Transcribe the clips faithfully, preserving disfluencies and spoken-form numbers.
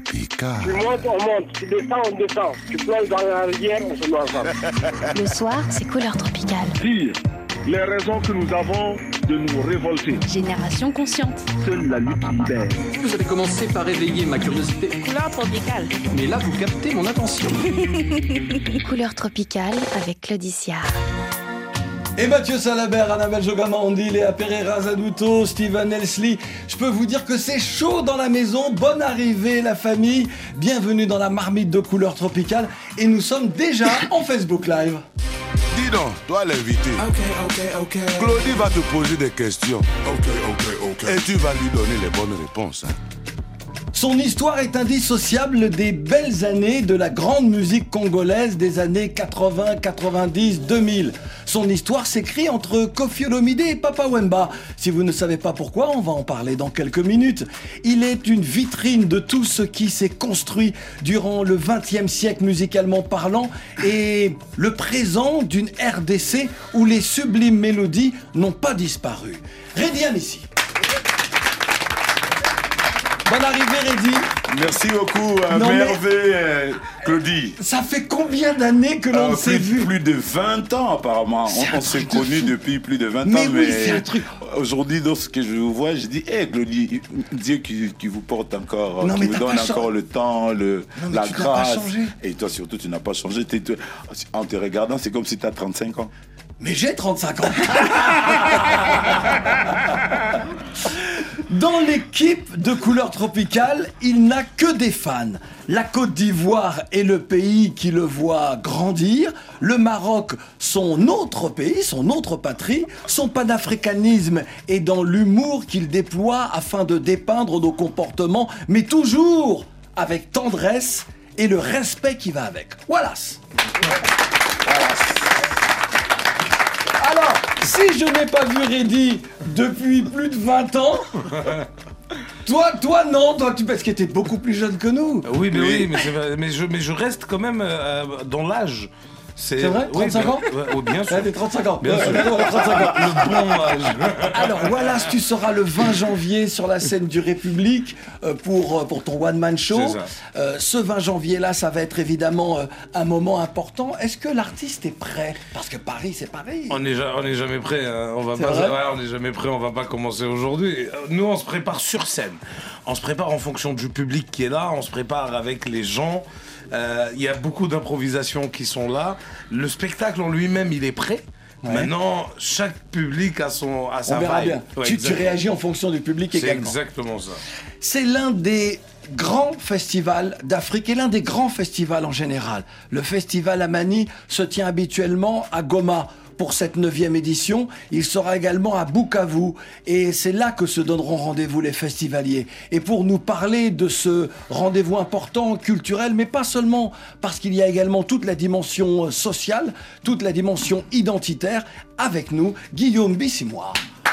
Tropical. Tu montes, on monte. Tu descends, on descend. Tu plonges dans la rivière, on se met ensemble. Le soir, c'est couleur tropicale. Dire les raisons que nous avons de nous révolter. Génération consciente. Seule la lutte libère. Vous avez commencé par éveiller ma curiosité. Couleur tropicale. Mais là, vous captez mon attention. Couleur tropicale avec Claudicia. Et Mathieu Salabert, Annabelle Jogamandi, Léa Pereira Zanuto, Steven Elsley. Je peux vous dire que c'est chaud dans la maison. Bonne arrivée la famille. Bienvenue dans la marmite de couleur tropicale. Et nous sommes déjà en Facebook Live. Dis donc, toi l'invité. Ok, ok, ok. Claudie va te poser des questions. Ok, ok, ok. Et tu vas lui donner les bonnes réponses. Hein. Son histoire est indissociable des belles années de la grande musique congolaise des années quatre-vingts, quatre-vingt-dix, deux mille. Son histoire s'écrit entre Koffi Olomide et Papa Wemba. Si vous ne savez pas pourquoi, on va en parler dans quelques minutes. Il est une vitrine de tout ce qui s'est construit durant le vingtième siècle musicalement parlant et le présent d'une R D C où les sublimes mélodies n'ont pas disparu. Reddy Amissi. Bonne arrivée, Reddy. Merci beaucoup, à Non, merveille, euh, Claudie. Ça fait combien d'années que l'on Euh, s'est plus, vu? plus de vingt ans, apparemment. C'est On, un on s'est truc de connus fou. depuis plus de vingt Mais ans. oui, c'est un truc. Aujourd'hui, lorsque je vous vois, je dis, hé, Claudie, Dieu qui, qui vous porte encore, Non, qui mais vous t'as donne pas encore changé. le temps, le, Non, mais la tu n'as pas grâce. changé. Et toi, surtout, tu n'as pas changé. T'es- t'es- en te regardant, c'est comme si tu as trente-cinq ans. Mais j'ai trente-cinq ans. Dans l'équipe de couleur tropicale, il n'a que des fans. La Côte d'Ivoire est le pays qui le voit grandir. Le Maroc, son autre pays, son autre patrie. Son panafricanisme est dans l'humour qu'il déploie afin de dépeindre nos comportements, mais toujours avec tendresse et le respect qui va avec. Wallace. Alors, si je n'ai pas vu Reddy depuis plus de vingt ans, toi, toi non, toi tu parce que t'es beaucoup plus jeune que nous. Oui, mais Oui. oui, mais, c'est vrai, mais, je, mais je reste quand même euh, dans l'âge. C'est vrai, oui, trente-cinq bien- ans ouais, oh, bien sûr. Ouais, t'es trente-cinq ans. Bien Ouais, sûr. d'accord, trente-cinq ans. Le bon âge. Alors Wallace, tu seras le vingt janvier sur la scène du République euh, pour, euh, pour ton one-man show. C'est ça. Euh, ce vingt janvier-là, ça va être évidemment euh, un moment important. Est-ce que l'artiste est prêt? Parce que Paris, c'est Paris. On n'est ja- on n'est jamais prêt. Hein. On va C'est pas. vrai Ouais, on n'est jamais prêt. On va pas commencer aujourd'hui. Nous, on se prépare sur scène. On se prépare en fonction du public qui est là. On se prépare avec les gens. Euh, Il y a beaucoup d'improvisations qui sont là. Le spectacle en lui-même, il est prêt. Ouais. Maintenant, chaque public a son a sa On verra vibe. bien. Ouais, tu, tu exactement. réagis en fonction du public C'est également. exactement ça. C'est l'un des grands festivals d'Afrique et l'un des grands festivals en général. Le festival Amani se tient habituellement à Goma pour cette neuvième édition. Il sera également à Bukavu et c'est là que se donneront rendez-vous les festivaliers. Et pour nous parler de ce rendez-vous important, culturel, mais pas seulement, parce qu'il y a également toute la dimension sociale, toute la dimension identitaire, avec nous, Guillaume Bissimois.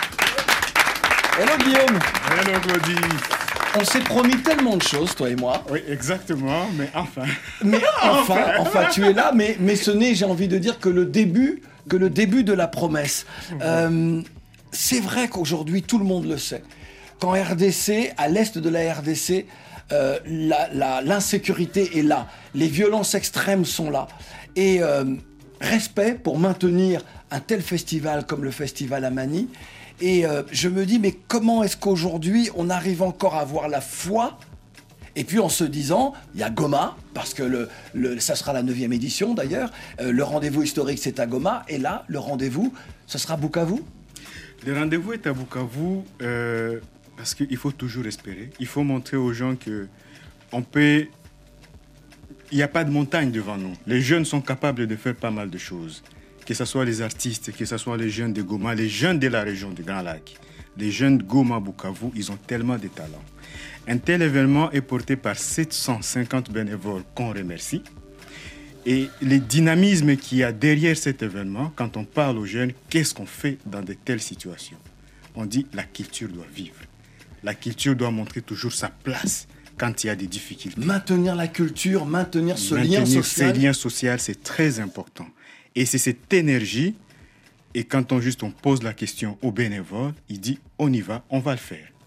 Hello Guillaume. Hello Claudie. On s'est promis tellement de choses, toi et moi. Oui, exactement, mais enfin. Mais enfin, enfin, tu es là, mais, mais ce n'est, j'ai envie de dire, que le début, que le début de la promesse. Euh, c'est vrai qu'aujourd'hui, tout le monde le sait. Qu'en R D C, à l'est de la R D C, euh, la- la- l'insécurité est là. Les violences extrêmes sont là. Et euh, respect pour maintenir un tel festival comme le festival Amani. Et euh, je me dis, mais comment est-ce qu'aujourd'hui, on arrive encore à avoir la foi? Et puis en se disant, il y a Goma, parce que le, le, ça sera la neuvième édition d'ailleurs, euh, le rendez-vous historique c'est à Goma, et là, le rendez-vous, ce sera Bukavu. Le rendez-vous est à Bukavu euh, parce qu'il faut toujours espérer. Il faut montrer aux gens que on peut. Il n'y a pas de montagne devant nous. Les jeunes sont capables de faire pas mal de choses. Que ce soit les artistes, que ce soit les jeunes de Goma, les jeunes de la région du Grand Lac. Les jeunes de Goma, Bukavu, ils ont tellement de talent. Un tel événement est porté par sept cent cinquante bénévoles qu'on remercie. Et le dynamisme qu'il y a derrière cet événement, quand on parle aux jeunes, qu'est-ce qu'on fait dans de telles situations? On dit la culture doit vivre. La culture doit montrer toujours sa place quand il y a des difficultés. Maintenir la culture, maintenir ce Maintenir lien social. ces liens sociaux, c'est très important. Et c'est cette énergie, et quand on juste on pose la question aux bénévoles, il dit on y va, on va le faire.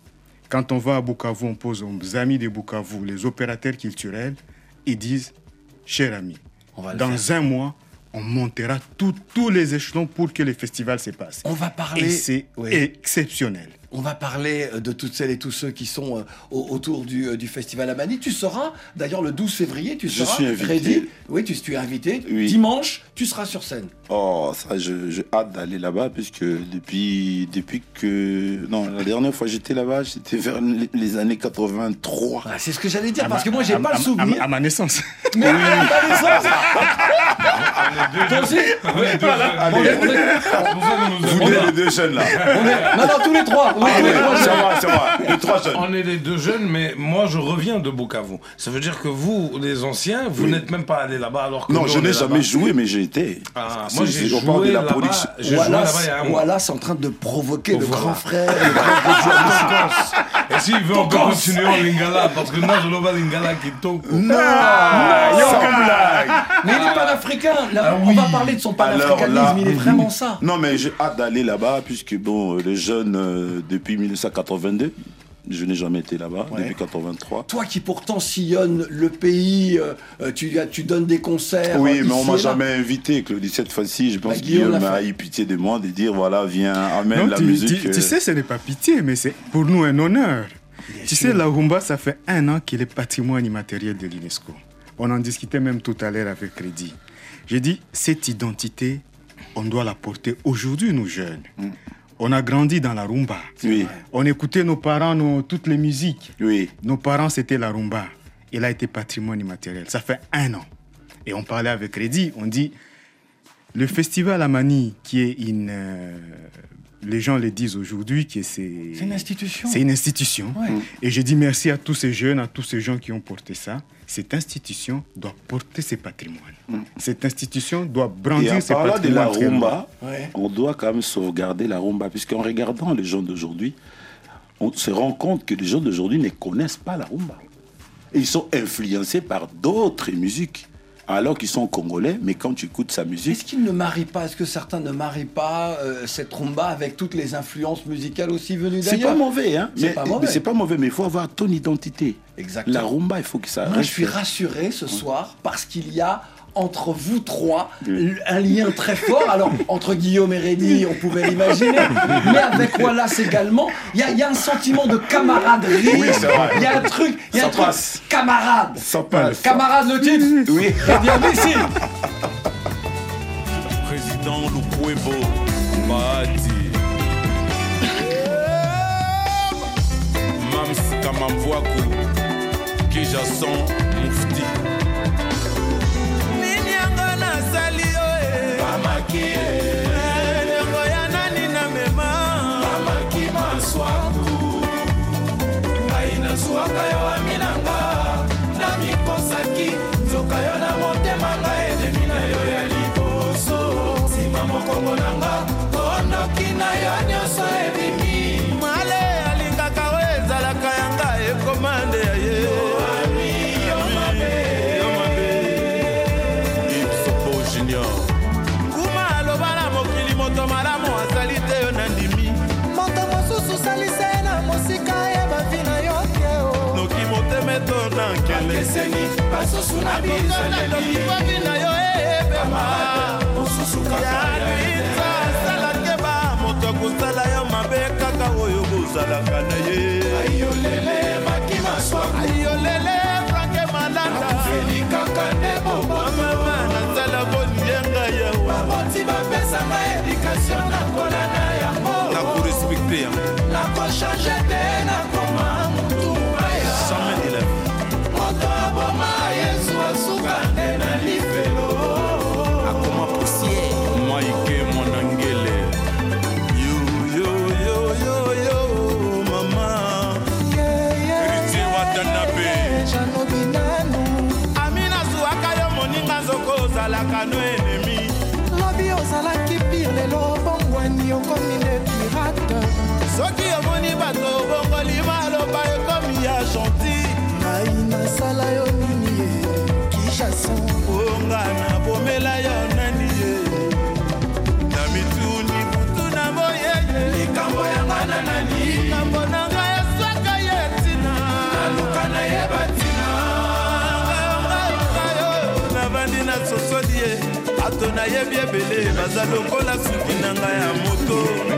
Quand on va à Bukavu, on pose aux amis de Bukavu, les opérateurs culturels, ils disent, cher ami, dans faire. un mois, on montera tout, tous les échelons pour que le festival se passe. On va parler... Et c'est oui. exceptionnel. On va parler de toutes celles et tous ceux qui sont euh, autour du, euh, du festival Amani. Tu seras, d'ailleurs, le douze février, tu seras... Je suis invité. Ready. Oui, tu, tu es invité. Oui. Dimanche, tu seras sur scène. Oh, ça, je, je hâte d'aller là-bas, puisque depuis, depuis que... Non, la dernière fois que j'étais là-bas, c'était vers les, les années quatre-vingt-trois. Ah, c'est ce que j'allais dire, à parce ma, que moi, j'ai à, pas à, le souvenir. À, à ma naissance. Mais oui. à ta naissance. Toi aussi. Vous êtes les deux jeunes, là. On est... Non, non, tous les trois. On est tous les trois c'est vrai, c'est vrai. Les trois jeunes. On est les deux jeunes, mais moi, je reviens de Bukavu. Ça veut dire que vous, les anciens, vous oui. n'êtes même pas allés là-bas alors que non, nous, je n'ai jamais là-bas. joué, mais j'ai été. Ah, moi, j'ai joué joué la là-bas. production. J'ai joué là-bas il y a un mois. Voilà, c'est en train de provoquer oh, le voilà. grand frère, le grand de Et s'il veut, on peut continuer en lingala, parce que moi, je n'ai pas lingala qui tombe. Non, sans blague. Mais il est panafricain. Là, on va parler de son panafricanisme, il est vraiment ça. Non, mais j'ai hâte d'aller là-bas, puisque bon, les jeunes, euh, depuis mille neuf cent quatre-vingt-deux, je n'ai jamais été là-bas, ouais. depuis quatre-vingt-trois. Toi qui pourtant sillonne le pays, euh, tu, tu donnes des concerts. Oui, mais on m'a là. jamais invité, Claudie. Cette fois-ci, je pense bah, que Guillaume a eu pitié de moi, de dire voilà, viens, amène non, la tu, musique. Tu, euh... tu sais, ce n'est pas pitié, mais c'est pour nous un honneur. Bien tu sûr. sais, la rumba, ça fait un an qu'il est patrimoine immatériel de l'UNESCO. On en discutait même tout à l'heure avec Crédit. J'ai dit, cette identité, on doit la porter aujourd'hui, nous jeunes. Mm. On a grandi dans la rumba. Oui. On écoutait nos parents, nos, toutes les musiques. Oui. Nos parents, c'était la rumba. Il a été patrimoine immatériel. Ça fait un an. Et on parlait avec Reddy, on dit, le festival Amani, qui est une... Euh, les gens le disent aujourd'hui que c'est... C'est une institution. C'est une institution. Ouais. Et je dis merci à tous ces jeunes, à tous ces gens qui ont porté ça. Cette institution doit porter ses patrimoines. Mm. Cette institution doit brandir ses patrimoines. Et en parlant de la rumba, ouais. on doit quand même sauvegarder la rumba, puisqu'en regardant les gens d'aujourd'hui, on se rend compte que les gens d'aujourd'hui ne connaissent pas la rumba. Et ils sont influencés par d'autres musiques, alors qu'ils sont congolais, mais quand tu écoutes sa musique... Est-ce qu'ils ne marient pas, est-ce que certains ne marient pas euh, cette rumba avec toutes les influences musicales aussi venues d'ailleurs? C'est pas mauvais, hein. C'est pas mauvais. C'est pas mauvais, mais il faut avoir ton identité. Exactement. La rumba, il faut que ça Moi, reste... je suis rassuré ce soir parce qu'il y a entre vous trois oui. un lien très fort. Alors, entre Guillaume et Reddy, on pouvait l'imaginer, mais avec Wallace également, il y, y a un sentiment de camaraderie. Oui, c'est vrai. Il y a un truc, il y a ça un truc passe. camarade. Ça passe. Camarade, le titre. Oui. Reddy, ici. Président Lukwebo Badi Mams Kamamvoakou Kijason Mufti Swaka yo aminanga na mikosaki zoka yo na motema nga edemi na yo ya liboso sima mokongo nanga kondoki na yo nyonso ebimi male alingaka o ezalaka yanga ekomande ya ye yo mabe yo mabe Ipsopo Junior kuma aloba na mokili moto malamu azali te yo na ndimi moto mosusu salise na mosika ya bavina yo Motemeto nankele Keseni basosu na bizaleli Bavina yo ebema Osusu kaka ya edema Salake ba moto kusala yo mabe kaka oyo bozalaka na ye Ayolele makima swaku Ayolele franke malanda Feli kaka nebo Mama na sala bonienga ya wa Maboti bapesa ma edikasyon na kola na yango Na ku respecte ya Na ko change te na koma mutu Jamais de la vie Moto aboma Yesu asuka nena lifelo Akoma poussière Maike monangele Yo yo yo yo yo mama Héritier Watanabe Jano binanu Amina suaka yo moninga zoko zalaka no ennemi Lobi ozalaki pire lelo bongwani okomi ne pirate Soki omoni bato bongoli maloba ekomi ya gentil Ngai nasala yo nini ye Kishason Onga na bomela yo nani ye Na mituni butu na boye Likambo ya ngana nani Likambo na nga eswaka navandi na sosoli ye bato nayebi ebele baza lokola suki na ngai ya moto.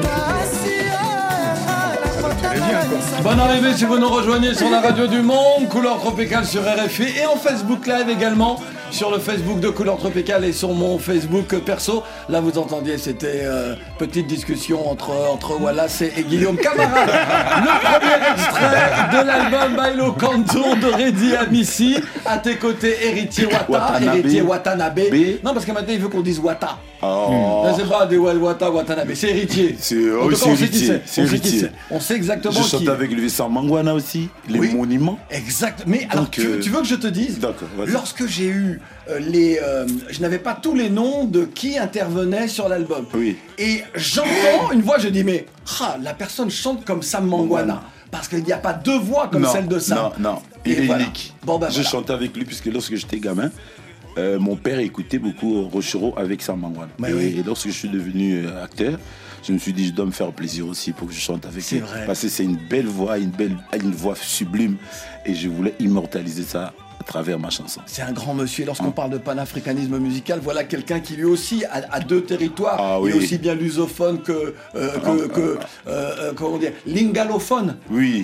Bonne arrivée si vous nous rejoignez sur la radio du monde, Couleur Tropicale sur R F I et en Facebook Live également, sur le Facebook de Couleur Tropicale et sur mon Facebook perso. Là vous entendiez, c'était euh, petite discussion entre, entre Wallace et, et Guillaume Camara. Le premier extrait de l'album Bailo Canto de Reddy Amissi. À tes côtés, Héritier Wata, Watanabe. Héritier Watanabe. B. Non parce que maintenant il veut qu'on dise Wata. Oh. Non, c'est pas des Wata, Watanabe, c'est Héritier. C'est En oui, tout cas, on sait qui héritier. c'est. C'est On sait qui héritier. c'est. On sait exactement Je qui. chante avec lui sans Mangwana aussi, les Oui. monuments. Exact. Mais alors, Donc, tu, euh, tu veux que je te dise D'accord, vas-y. Lorsque j'ai eu euh, les... euh, je n'avais pas tous les noms de qui intervenait sur l'album. Oui. Et j'entends une voix, je dis, mais ah, la personne chante comme Sam Mangwana. Parce qu'il n'y a pas deux voix comme non, celle de Sam. Non, non, il Et est voilà. unique. Bon, ben je voilà. chantais avec lui puisque lorsque j'étais gamin, euh, mon père écoutait beaucoup Rochereau avec Sam Mangwana. Mais et, oui. et lorsque je suis devenu euh, acteur, je me suis dit je dois me faire plaisir aussi pour que je chante avec C'est lui. vrai. Parce que c'est une belle voix, une belle, une voix sublime, et je voulais immortaliser ça à travers ma chanson. C'est un grand monsieur. Lorsqu'on parle de panafricanisme musical, voilà quelqu'un qui lui aussi a, a deux territoires. Ah, Il est oui. aussi bien lusophone que, euh, que, que euh, euh, comment dire, lingalophone. Oui.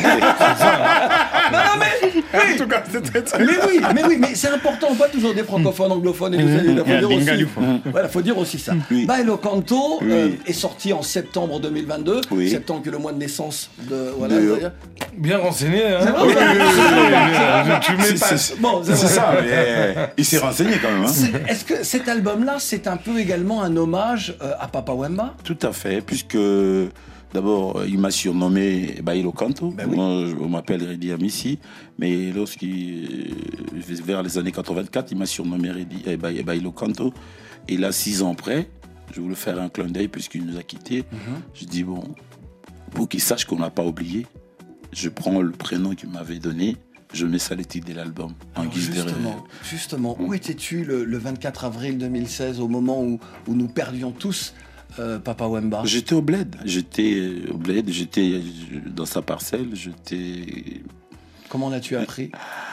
Non, non, mais oui. En tout cas, c'est très, très Mais oui, mais oui, mais c'est important, pas toujours des francophones, anglophones et tout ça. Il faut dire aussi, voilà, faut dire aussi ça. Oui. Bailo Canto Oui. euh, est sorti en septembre deux mille vingt-deux. Oui. Septembre que le mois de naissance de voilà. De- je veux dire. Bien renseigné, hein. C'est vrai, Oui, oui, oui, oui, oui, oui, oui, oui. tu C'est- m'épasses. c'est- Bon, C'est ça, mais euh, il s'est renseigné quand même. Hein. C'est- Est-ce que cet album-là, c'est un peu également un hommage euh, à Papa Wemba? Tout à fait, puisque d'abord, il m'a surnommé Bailo Canto. Ben oui. Moi, je- on m'appelle Reddy Amissi. Mais lorsqu'il, vers les années quatre-vingt-quatre, il m'a surnommé Reddy, eh, Ba- Bailo Canto. Et là, six ans après, je voulais faire un clin d'œil puisqu'il nous a quittés. Je dis, bon, pour qu'il sache qu'on n'a pas oublié, je prends le prénom qu'il m'avait donné, je mets ça le titre de l'album. En Alors, guise de- justement, justement, où étais-tu le, le vingt-quatre avril deux mille seize, au moment où, où nous perdions tous euh, Papa Wemba? J'étais au bled, j'étais au bled, j'étais dans sa parcelle, j'étais... Comment l'as-tu appris?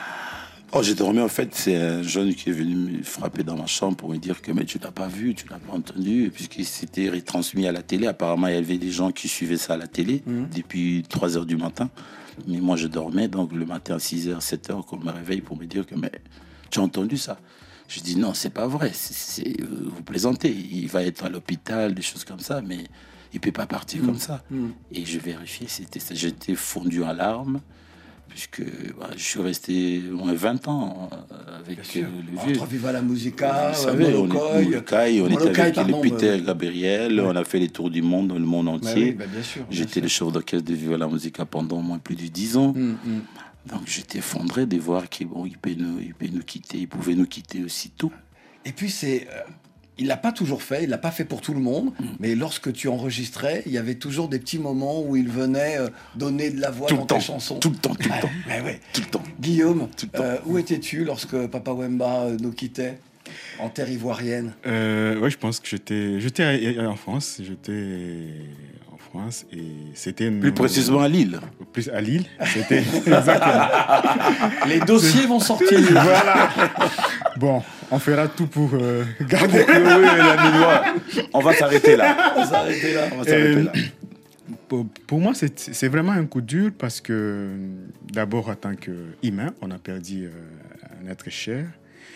Oh, j'ai dormi, en fait, c'est un jeune qui est venu me frapper dans ma chambre pour me dire que mais tu l'as pas vu, tu l'as pas entendu, puisqu'il s'était retransmis à la télé. Apparemment, il y avait des gens qui suivaient ça à la télé Mhm. depuis trois heures du matin. Mais moi, je dormais, donc le matin à six heures, sept heures, qu'on me réveille pour me dire que mais tu as entendu ça? Je dis non, c'est pas vrai, c'est, c'est, euh, vous plaisantez, il va être à l'hôpital, des choses comme ça, mais il peut pas partir Mhm. comme ça. Mhm. Et je vérifiais, c'était ça. J'étais fondu en larmes, puisque bah, je suis resté au moins vingt ans euh, avec euh, le vieux. Entre Viva la Musica, Vous savez, on, est, Molokai, Molokai, on était Molokai, avec pardon, le Peter euh, Gabriel, ouais. on a fait les tours du monde, le monde Bah entier. oui, bah bien sûr, bien J'étais sûr. le chef d'orchestre de Viva la Musica pendant au moins plus de dix ans. Hum, hum. Donc j'étais effondré de voir qu'il bon, il peut nous, il peut nous quitter, il pouvait nous quitter aussitôt. Et puis c'est, euh, il l'a pas toujours fait, il l'a pas fait pour tout le monde, mais lorsque tu enregistrais, il y avait toujours des petits moments où il venait euh, donner de la voix Tout dans le tes temps, chansons. tout le temps, tout le Ouais, temps. ouais, ouais. Tout le temps. Guillaume, Tout le temps. euh, où étais-tu lorsque Papa Wemba euh, nous quittait en terre ivoirienne? Euh, ouais, je pense que j'étais, j'étais en France. J'étais en France et c'était une- Plus précisément à Lille. Plus à Lille. C'était exactement. Les dossiers vont sortir. Voilà. Bon, on fera tout pour euh, garder. Oui, oui, la Minois. On va s'arrêter là. On va s'arrêter là. On va s'arrêter Euh, là. Pour, pour moi, c'est, c'est vraiment un coup dur parce que d'abord, en tant qu'humain, on a perdu euh, un être cher.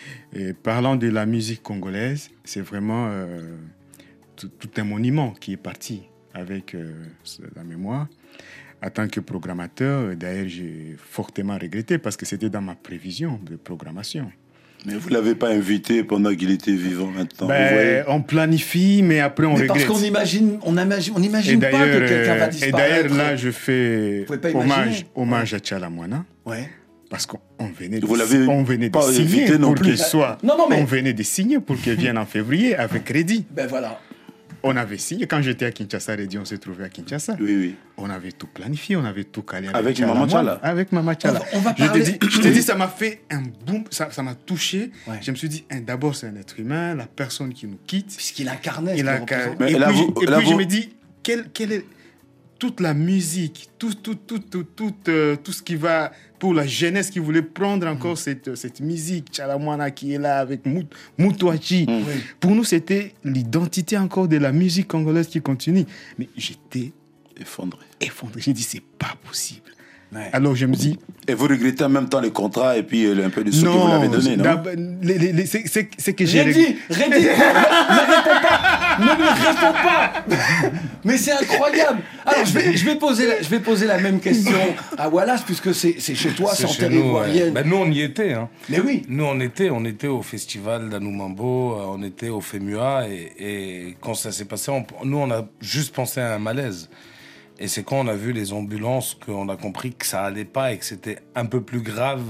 Et parlant de la musique congolaise, c'est vraiment euh, tout, tout un monument qui est parti avec euh, la mémoire. En tant que programmateur, d'ailleurs, j'ai fortement regretté parce que c'était dans ma prévision de programmation. Mais vous ne l'avez pas invité pendant qu'il était vivant maintenant. Ben, vous voyez. on planifie, mais après on Mais regrette. parce qu'on imagine, on imagine, on Et imagine pas que d'ailleurs, quelqu'un va euh, et disparaître. d'ailleurs, là, je fais pouvez pas hommage, imaginer. hommage à Tchala Moana. Ouais. Parce qu'on on venait de, Vous l'avez on venait de pas signer invité non pour plus. qu'il soit. Non, non, mais- On venait de signer pour qu'il vienne en février avec Reddy. Ben voilà. On avait signé. Quand j'étais à Kinshasa, Reddy, on s'est trouvé à Kinshasa. Oui, oui. On avait tout planifié, on avait tout calé. Avec Tchala Maman Moana. Tchala. Avec Maman Tchala. On va- on va je, te parler- dis, je te dis, ça m'a fait un boom, ça, ça m'a touché. Ouais. Je me suis dit, hein, d'abord, c'est un être humain, la personne qui nous quitte. Puisqu'il incarnait. ce Il a qu'il car- représentait. Mais et là, puis, vous- et là, puis je vous- me dis, quel, quel est toute la musique, tout, tout, tout, tout, tout, euh, tout ce qui va pour la jeunesse qui voulait prendre encore mmh. cette, cette musique, Tchalamwana qui est là avec Mout, Moutouachi. Mmh. Oui. Pour nous, c'était l'identité encore de la musique congolaise qui continue. Mais j'étais effondré. Effondré. J'ai dit, c'est pas possible. Ouais. Alors je me dis... Et vous regrettez en même temps les contrats et puis un peu de sous que vous l'avez donné, non? les, les, les, c'est, c'est, c'est que j'ai... Reddy, Reddy, ne réponds pas, ne me réponds pas. Mais c'est incroyable. Alors je vais, je vais, poser, la, je vais poser la même question à Wallace, puisque c'est, c'est chez toi, c'est en terre ivoirienne. Ouais. Ben, nous on y était. Hein. Mais oui. Nous on était, on était au festival d'Anoumambo, on était au FEMUA, et, et quand ça s'est passé, on, nous on a juste pensé à un malaise. Et c'est quand on a vu les ambulances qu'on a compris que ça allait pas et que c'était un peu plus grave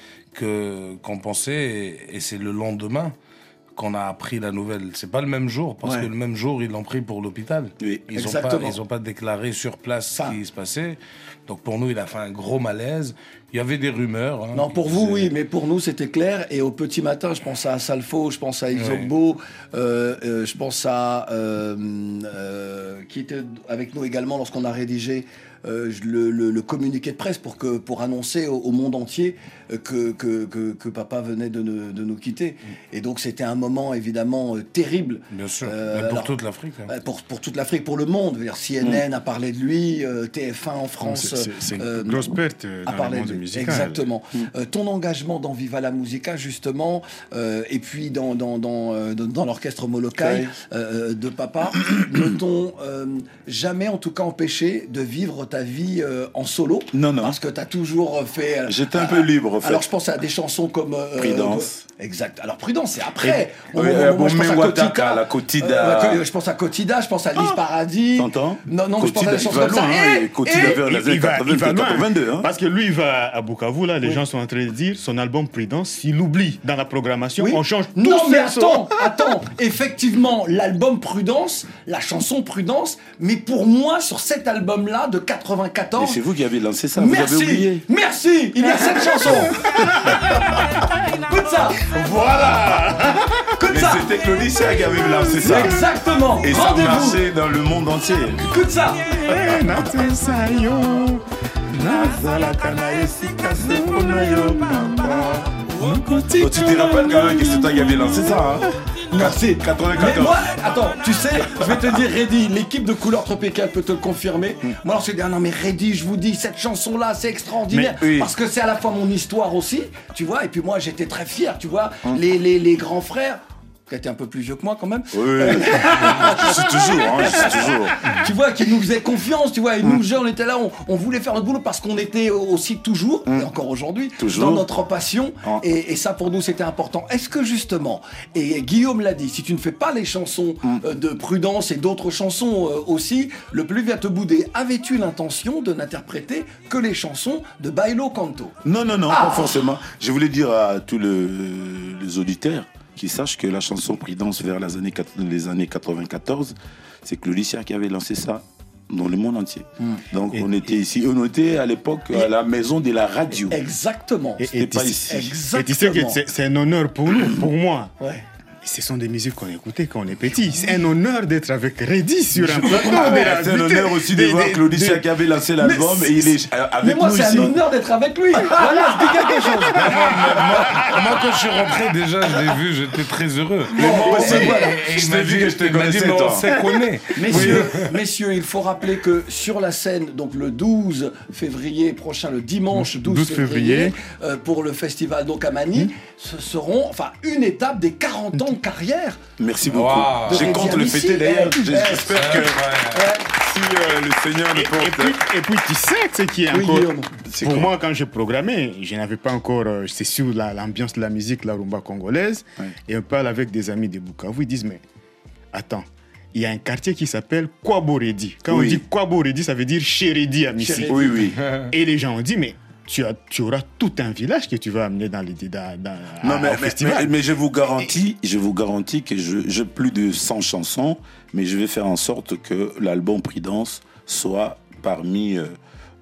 que, qu'on pensait. Et, et c'est le lendemain qu'on a appris la nouvelle. C'est pas le même jour, parce ouais. que le même jour, ils l'ont pris pour l'hôpital. Oui, ils n'ont pas, ils ont pas déclaré sur place ça. Ce qui se passait. Donc pour nous, il a fait un gros malaise. Il y avait des rumeurs. Hein, non, pour vous, disaient... oui, mais pour nous, c'était clair. Et au petit matin, je pense à Salfo, je pense à Isobbo, ouais. euh, euh, je pense à... Euh, euh, qui était avec nous également lorsqu'on a rédigé euh, le, le, le communiqué de presse pour, que, pour annoncer au, au monde entier que, que, que, que papa venait de, ne, de nous quitter. Et donc, c'était un moment, évidemment, euh, terrible. Bien sûr, euh, pour alors, toute l'Afrique. Hein. Pour, pour toute l'Afrique, pour le monde. C N N mmh. a parlé de lui, euh, T F un en France... C'est, c'est, c'est une euh, grosse perte dans le monde musical. Exactement. Mmh. Euh, ton engagement dans Viva la Musica, justement, euh, et puis dans, dans, dans, euh, dans l'orchestre Molokai euh, de papa, ne t'ont euh, jamais, en tout cas, empêché de vivre ta vie euh, en solo. Non, non. Parce que tu as toujours fait... Euh, J'étais un peu libre, en fait. Alors, je pense à des chansons comme... Euh, Prudence. Euh, exact. Alors, Prudence, c'est après. Et, oui, euh, bon, je, pense Wataka, la Kotida. Euh, je pense à Kotida, je pense à Lise oh. Paradis. T'entends? Non, non, Kotida, je pense à des chansons comme ça. Hein, Kotida vers les années quatre-vingt-deux. Hein. Parce que lui, il va à Bukavu, là, les oui. gens sont en train de dire, son album Prudence, s'il l'oublie dans la programmation, oui. on change tout. Non, mais attends, attends. Effectivement, l'album Prudence, la chanson Prudence, mais pour moi, sur cet album-là de quatre-vingt-quatorze... Mais c'est vous qui avez lancé ça, merci, vous avez oublié. Merci, il y a cette chanson. Écoute ça. Voilà. Écoute mais ça. C'était Claudicien qui avait lancé ça. Exactement. Et ça marchait dans le monde entier. Écoute ça. Oh, tu te rappelles quand même que c'est toi qui avais lancé ça, hein? Merci. quatre-vingt-quatorze. Mais moi, attends, tu sais, je vais te dire, Reddy, l'équipe de Couleur Tropicale peut te le confirmer. Mm. Moi, alors, je dis, ah non, mais Reddy, je vous dis, cette chanson-là, c'est extraordinaire. Mais, oui. Parce que c'est à la fois mon histoire aussi, tu vois, et puis moi, j'étais très fier, tu vois, mm. les, les, les grands frères. Qui était un peu plus vieux que moi quand même. Oui, je suis toujours, hein, je suis toujours. Tu vois, qui nous faisait confiance, tu vois, et nous, jeunes, on était là, on, on voulait faire notre boulot parce qu'on était aussi toujours, mmh. et encore aujourd'hui, toujours. Dans notre passion, oh. et, et ça pour nous c'était important. Est-ce que justement, et Guillaume l'a dit, si tu ne fais pas les chansons mmh. euh, de Prudence et d'autres chansons euh, aussi, le plus vient te bouder. Avais-tu l'intention de n'interpréter que les chansons de Bailo Canto? Non, non, non, ah. pas forcément. Je voulais dire à tous le, les auditeurs qui sachent que la chanson Prudence vers les années, les années quatre-vingt-quatorze, c'est Claudicien qui avait lancé ça dans le monde entier. Mmh. Donc et, on était et, ici, on était à l'époque et, à la maison de la radio. Exactement. Et, C'était pas ici. Exactement. Et tu sais que c'est, c'est un honneur pour nous, pour moi. Ouais. Ce sont des musiques qu'on écoutait quand on est petit. C'est un honneur d'être avec Reddy sur un plateau. C'est un honneur aussi de voir Claudicien qui avait lancé l'album et il est avec nous. Mais moi, nous c'est ici. un honneur d'être avec lui. Voilà, je dis quelque chose. moi, moi, moi, quand je suis rentré, déjà, je l'ai vu, j'étais très heureux. Mais moi aussi, voilà. Je t'ai dit que je te connaissais, toi. On s'est connus. Messieurs, messieurs, il faut rappeler que sur la scène, donc le douze février prochain, le dimanche douze février, euh, pour le festival donc à Mani, mmh. ce seront, enfin, une étape des quarante ans de carrière. Merci beaucoup. Wow. Je compte le fêter d'ailleurs. J'espère que ouais. si euh, le Seigneur le porte. Et puis, et puis tu sais ce qui est oui, encore. Guillaume. C'est pour quoi? Moi, quand j'ai programmé, je n'avais pas encore. Euh, c'est sur la, l'ambiance de la musique, la rumba congolaise. Ouais. Et on parle avec des amis de Bukavu. Ils disent mais attends. Il y a un quartier qui s'appelle Kwaboredi. Quand oui. on dit Kwaboredi, ça veut dire Chéredi à Missi. Oui, oui. Et les gens ont dit mais. Tu, as, tu auras tout un village que tu vas amener dans, les, dans, dans non, mais, au festival. Mais, mais je vous garantis, je vous garantis que je, j'ai plus de cent chansons, mais je vais faire en sorte que l'album Prudence soit parmi euh,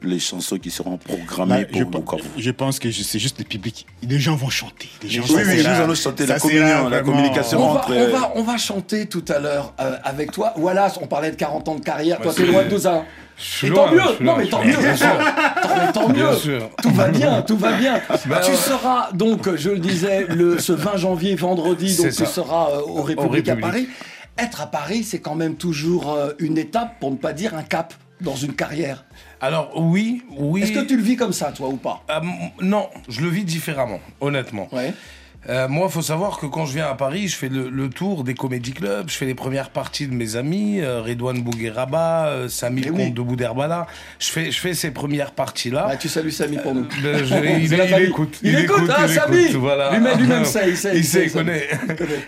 les chansons qui seront programmées Bah, je, pour pe- je pense que je- c'est juste le public. Les gens vont chanter. Les gens Oui, ça oui, sera- nous allons chanter ça la sera communion, la vraiment- communication On va, entre. on, va, on va chanter tout à l'heure euh, avec toi. Wallace, on parlait de quarante ans de carrière. Toi, t'es loin de tout ça. suis Et loin, tant mieux. je suis Non, loin, mais je tant suis mieux. loin. Bien sûr. Tant, mais tant Bien mieux. sûr. Tout va bien, tout va bien. Bah, tu ouais. seras donc, je le disais, le, ce vingt janvier, vendredi, donc C'est tu ça. seras euh, au République à République. Paris. Être à Paris, c'est quand même toujours euh, une étape, pour ne pas dire un cap, dans une carrière. Alors oui, oui. Est-ce que tu le vis comme ça, toi, ou pas? Euh, m- non, je le vis différemment, honnêtement. Ouais. Euh, moi, il faut savoir que quand je viens à Paris, je fais le, le tour des comédie clubs, je fais les premières parties de mes amis, euh, Redouane Bougueraba, euh, Samy Eh le oui. comte de Bouderbala. Je fais, je fais ces premières parties-là. Bah, tu salues Samy pour nous. Le- je- il, C'est la il famille. écoute. Il écoute, hein, il Samy. écoute, voilà. Lui-même- lui-même sait, il sait, Il il sait, sait, il Samy. connaît. Il connaît.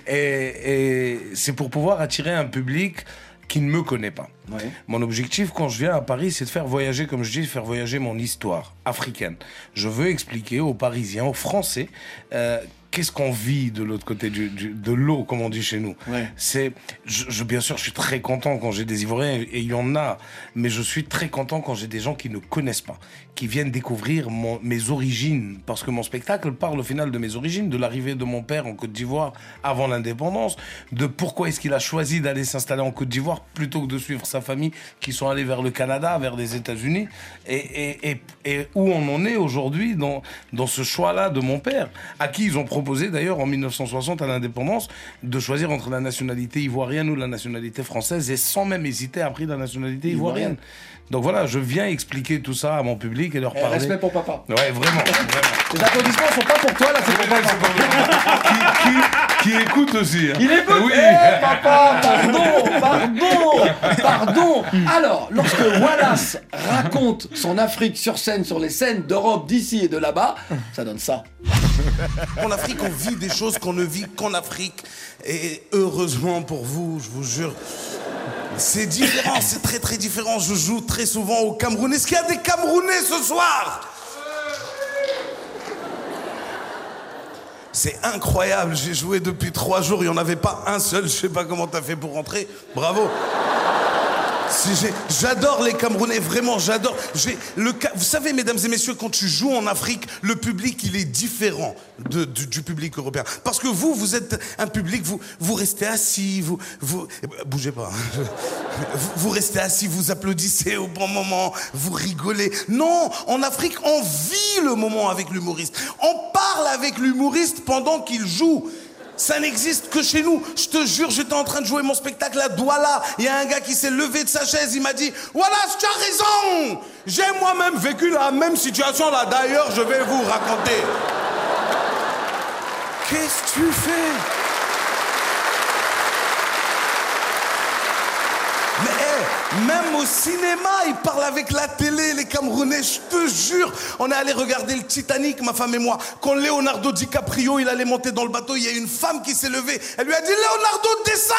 Et, et c'est pour pouvoir attirer un public qui ne me connaît pas. Ouais. Mon objectif quand je viens à Paris, c'est de faire voyager, comme je dis, faire voyager mon histoire africaine. Je veux expliquer aux Parisiens, aux Français, euh, qu'est-ce qu'on vit de l'autre côté du, du- de l'eau, comme on dit chez nous. Ouais. C'est, je, je- bien sûr, je suis très content quand j'ai des Ivoiriens, et il y en a, mais je suis très content quand j'ai des gens qui ne connaissent pas, qui viennent découvrir mon- mes origines, parce que mon spectacle parle au final de mes origines, de l'arrivée de mon père en Côte d'Ivoire avant l'indépendance, de pourquoi est-ce qu'il a choisi d'aller s'installer en Côte d'Ivoire plutôt que de suivre sa famille qui sont allés vers le Canada, vers les États-Unis, et, et, et, et où on en est aujourd'hui dans, dans ce choix-là de mon père, à qui ils ont proposé d'ailleurs en mille neuf cent soixante à l'indépendance de choisir entre la nationalité ivoirienne ou la nationalité française, et sans même hésiter a pris la nationalité ivoirienne. Ivoirienne. Donc voilà, je viens expliquer tout ça à mon public et leur Eh, parler. respect pour papa. Ouais, vraiment, vraiment. Les applaudissements sont pas pour toi, là, c'est pour papa. qui, qui, qui écoute aussi. hein. Il écoute. Oui. Eh, papa, pardon, pardon, pardon. Alors, lorsque Wallace raconte son Afrique sur scène, sur les scènes d'Europe, d'ici et de là-bas, ça donne ça. En Afrique, on vit des choses qu'on ne vit qu'en Afrique. Et heureusement pour vous, je vous jure, c'est différent, c'est très très différent. Je joue très souvent au Cameroun. Est-ce qu'il y a des Camerounais ce soir? C'est incroyable, j'ai joué depuis trois jours, il n'y en avait pas un seul. Je sais pas comment t'as fait pour rentrer. Bravo. Si j'ai- J'adore les Camerounais, vraiment, j'adore. J'ai le Ca- Vous savez, mesdames et messieurs, quand tu joues en Afrique, le public, il est différent de- du, du public européen. Parce que vous, vous êtes un public, vous, vous restez assis, vous, vous... eh ben, bougez pas. hein. Vous, vous restez assis, vous applaudissez au bon moment, vous rigolez. Non, en Afrique, on vit le moment avec l'humoriste. On parle avec l'humoriste pendant qu'il joue. Ça n'existe que chez nous. Je te jure, j'étais en train de jouer mon spectacle à Douala. Il y a un gars qui s'est levé de sa chaise. Il m'a dit « Voilà, tu as raison. J'ai moi-même vécu la même situation là. D'ailleurs, je vais vous raconter. » Qu'est-ce que tu fais? Mais hey, même au cinéma, ils parlent avec la télé, les Camerounais, je te jure. On est allé regarder le Titanic, ma femme et moi. Quand Leonardo DiCaprio, il allait monter dans le bateau, il y a une femme qui s'est levée. Elle lui a dit « Leonardo, descends !»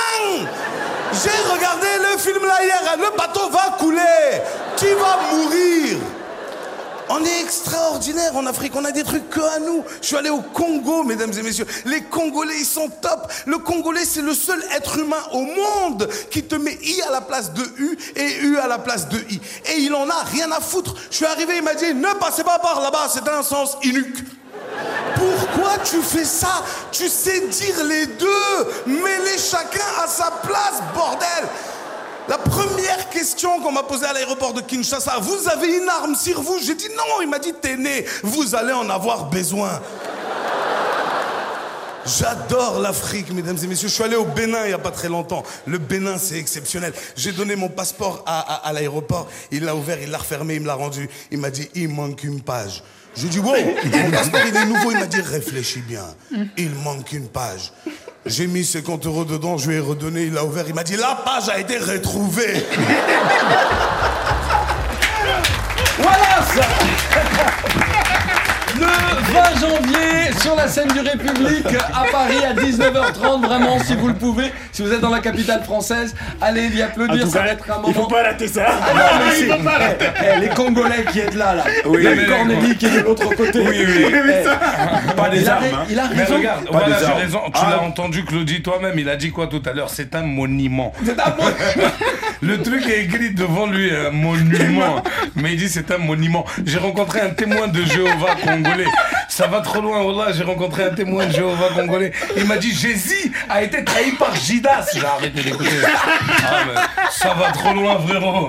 J'ai regardé le film là hier, le bateau va couler. Tu vas mourir. On est extraordinaire en Afrique, on a des trucs que à nous. Je suis allé au Congo, mesdames et messieurs. Les Congolais, ils sont top. Le Congolais, c'est le seul être humain au monde qui te met I à la place de U et U à la place de I. Et il en a rien à foutre. Je suis arrivé, il m'a dit, ne passez pas par là-bas, c'est un sens inuque. Pourquoi tu fais ça? Tu sais dire les deux. Mets-les chacun à sa place, bordel. La première question qu'on m'a posée à l'aéroport de Kinshasa, vous avez une arme sur vous? J'ai dit non, il m'a dit t'es né, vous allez en avoir besoin. J'adore l'Afrique, mesdames et messieurs. Je suis allé au Bénin il n'y a pas très longtemps. Le Bénin, c'est exceptionnel. J'ai donné mon passeport à, à, à l'aéroport, il l'a ouvert, il l'a refermé, il me l'a rendu. Il m'a dit, il manque une page. Je lui ai dit, wow, mon passeport il est nouveau. Il m'a dit, réfléchis bien, il manque une page. J'ai mis cinquante euros dedans, je lui ai redonné, il l'a ouvert, il m'a dit la page a été retrouvée. Wallace. Le vingt janvier, sur la scène du République, à Paris, à dix-neuf heures trente, vraiment, si vous le pouvez, si vous êtes dans la capitale française, allez y applaudir, ça va être un moment... Il faut pas rater ça. Ah non, mais si. Il faut pas rater. Eh, eh, les Congolais qui êtes là, là. Oui, Il y a mais- Cornélie qui est de l'autre côté. Oui, oui, oui. Eh, Pas des il a armes. ra- hein. Il a Mais raison. regarde, Pas voilà, des j'ai armes. raison. Tu Ah. l'as entendu, Claudie, toi-même, il a dit quoi tout à l'heure? C'est un monument. C'est un monument. Le truc est écrit devant lui, un monument. Mais il dit c'est un monument. J'ai rencontré un témoin de Jéhovah congolais. Ça va trop loin, voilà. J'ai rencontré un témoin de Jéhovah congolais. Il m'a dit Jésus a été trahi par Judas. J'ai arrêté d'écouter. Ah, mais ça va trop loin, frérot.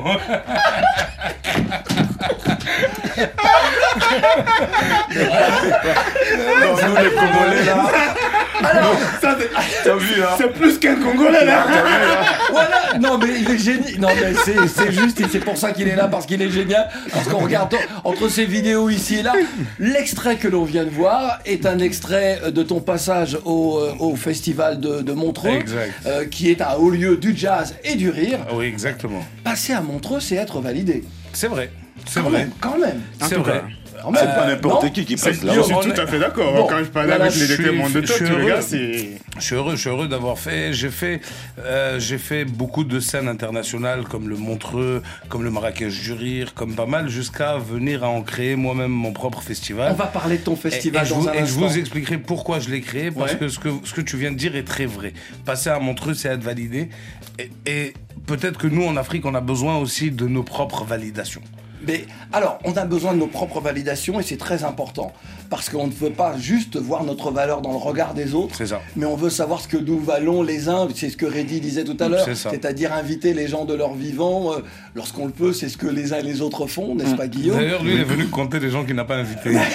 Non, nous les Congolais là. Alors, Ça, c'est- T'as vu hein? c'est plus qu'un Congolais là. voilà. Non, mais il est génial. Non, mais c'est, c'est juste, et c'est pour ça qu'il est là, parce qu'il est génial. Parce qu'en regardant entre ces vidéos ici et là, l'extrait que l'on vient de voir est un extrait de ton passage au, euh, au festival de, de Montreux, Exact. euh, qui est un haut lieu du jazz et du rire. Oui, exactement. Passer à Montreux, c'est être validé. C'est vrai. C'est Quand vrai. même, quand même. C'est tout vrai. cas. Quand même. C'est pas n'importe Non qui qui C'est- passe là. Je suis on tout est- à fait d'accord. Bon, Quand je parlais voilà, avec les je suis- décréments de je toi, suis tu heureux. regardes, c'est. Je suis heureux, je suis heureux d'avoir fait. J'ai fait, euh, j'ai fait beaucoup de scènes internationales comme le Montreux, comme le Marrakech du Rire, comme pas mal, jusqu'à venir à en créer moi-même mon propre festival. On va parler de ton festival Et, et je dans vous, un et je instant. vous expliquerai pourquoi je l'ai créé, parce Ouais. que ce, que ce que tu viens de dire est très vrai. Passer à Montreux, c'est être validé. Et, et peut-être que nous, en Afrique, on a besoin aussi de nos propres validations. Mais alors, on a besoin de nos propres validations et c'est très important parce qu'on ne veut pas juste voir notre valeur dans le regard des autres, C'est ça. mais on veut savoir ce que nous valons les uns. C'est ce que Reddy disait tout à l'heure, C'est ça. c'est-à-dire inviter les gens de leur vivant euh, lorsqu'on le peut. C'est ce que les uns et les autres font, n'est-ce pas, Guillaume? D'ailleurs, lui, il est venu compter les gens qu'il n'a pas invités. Mais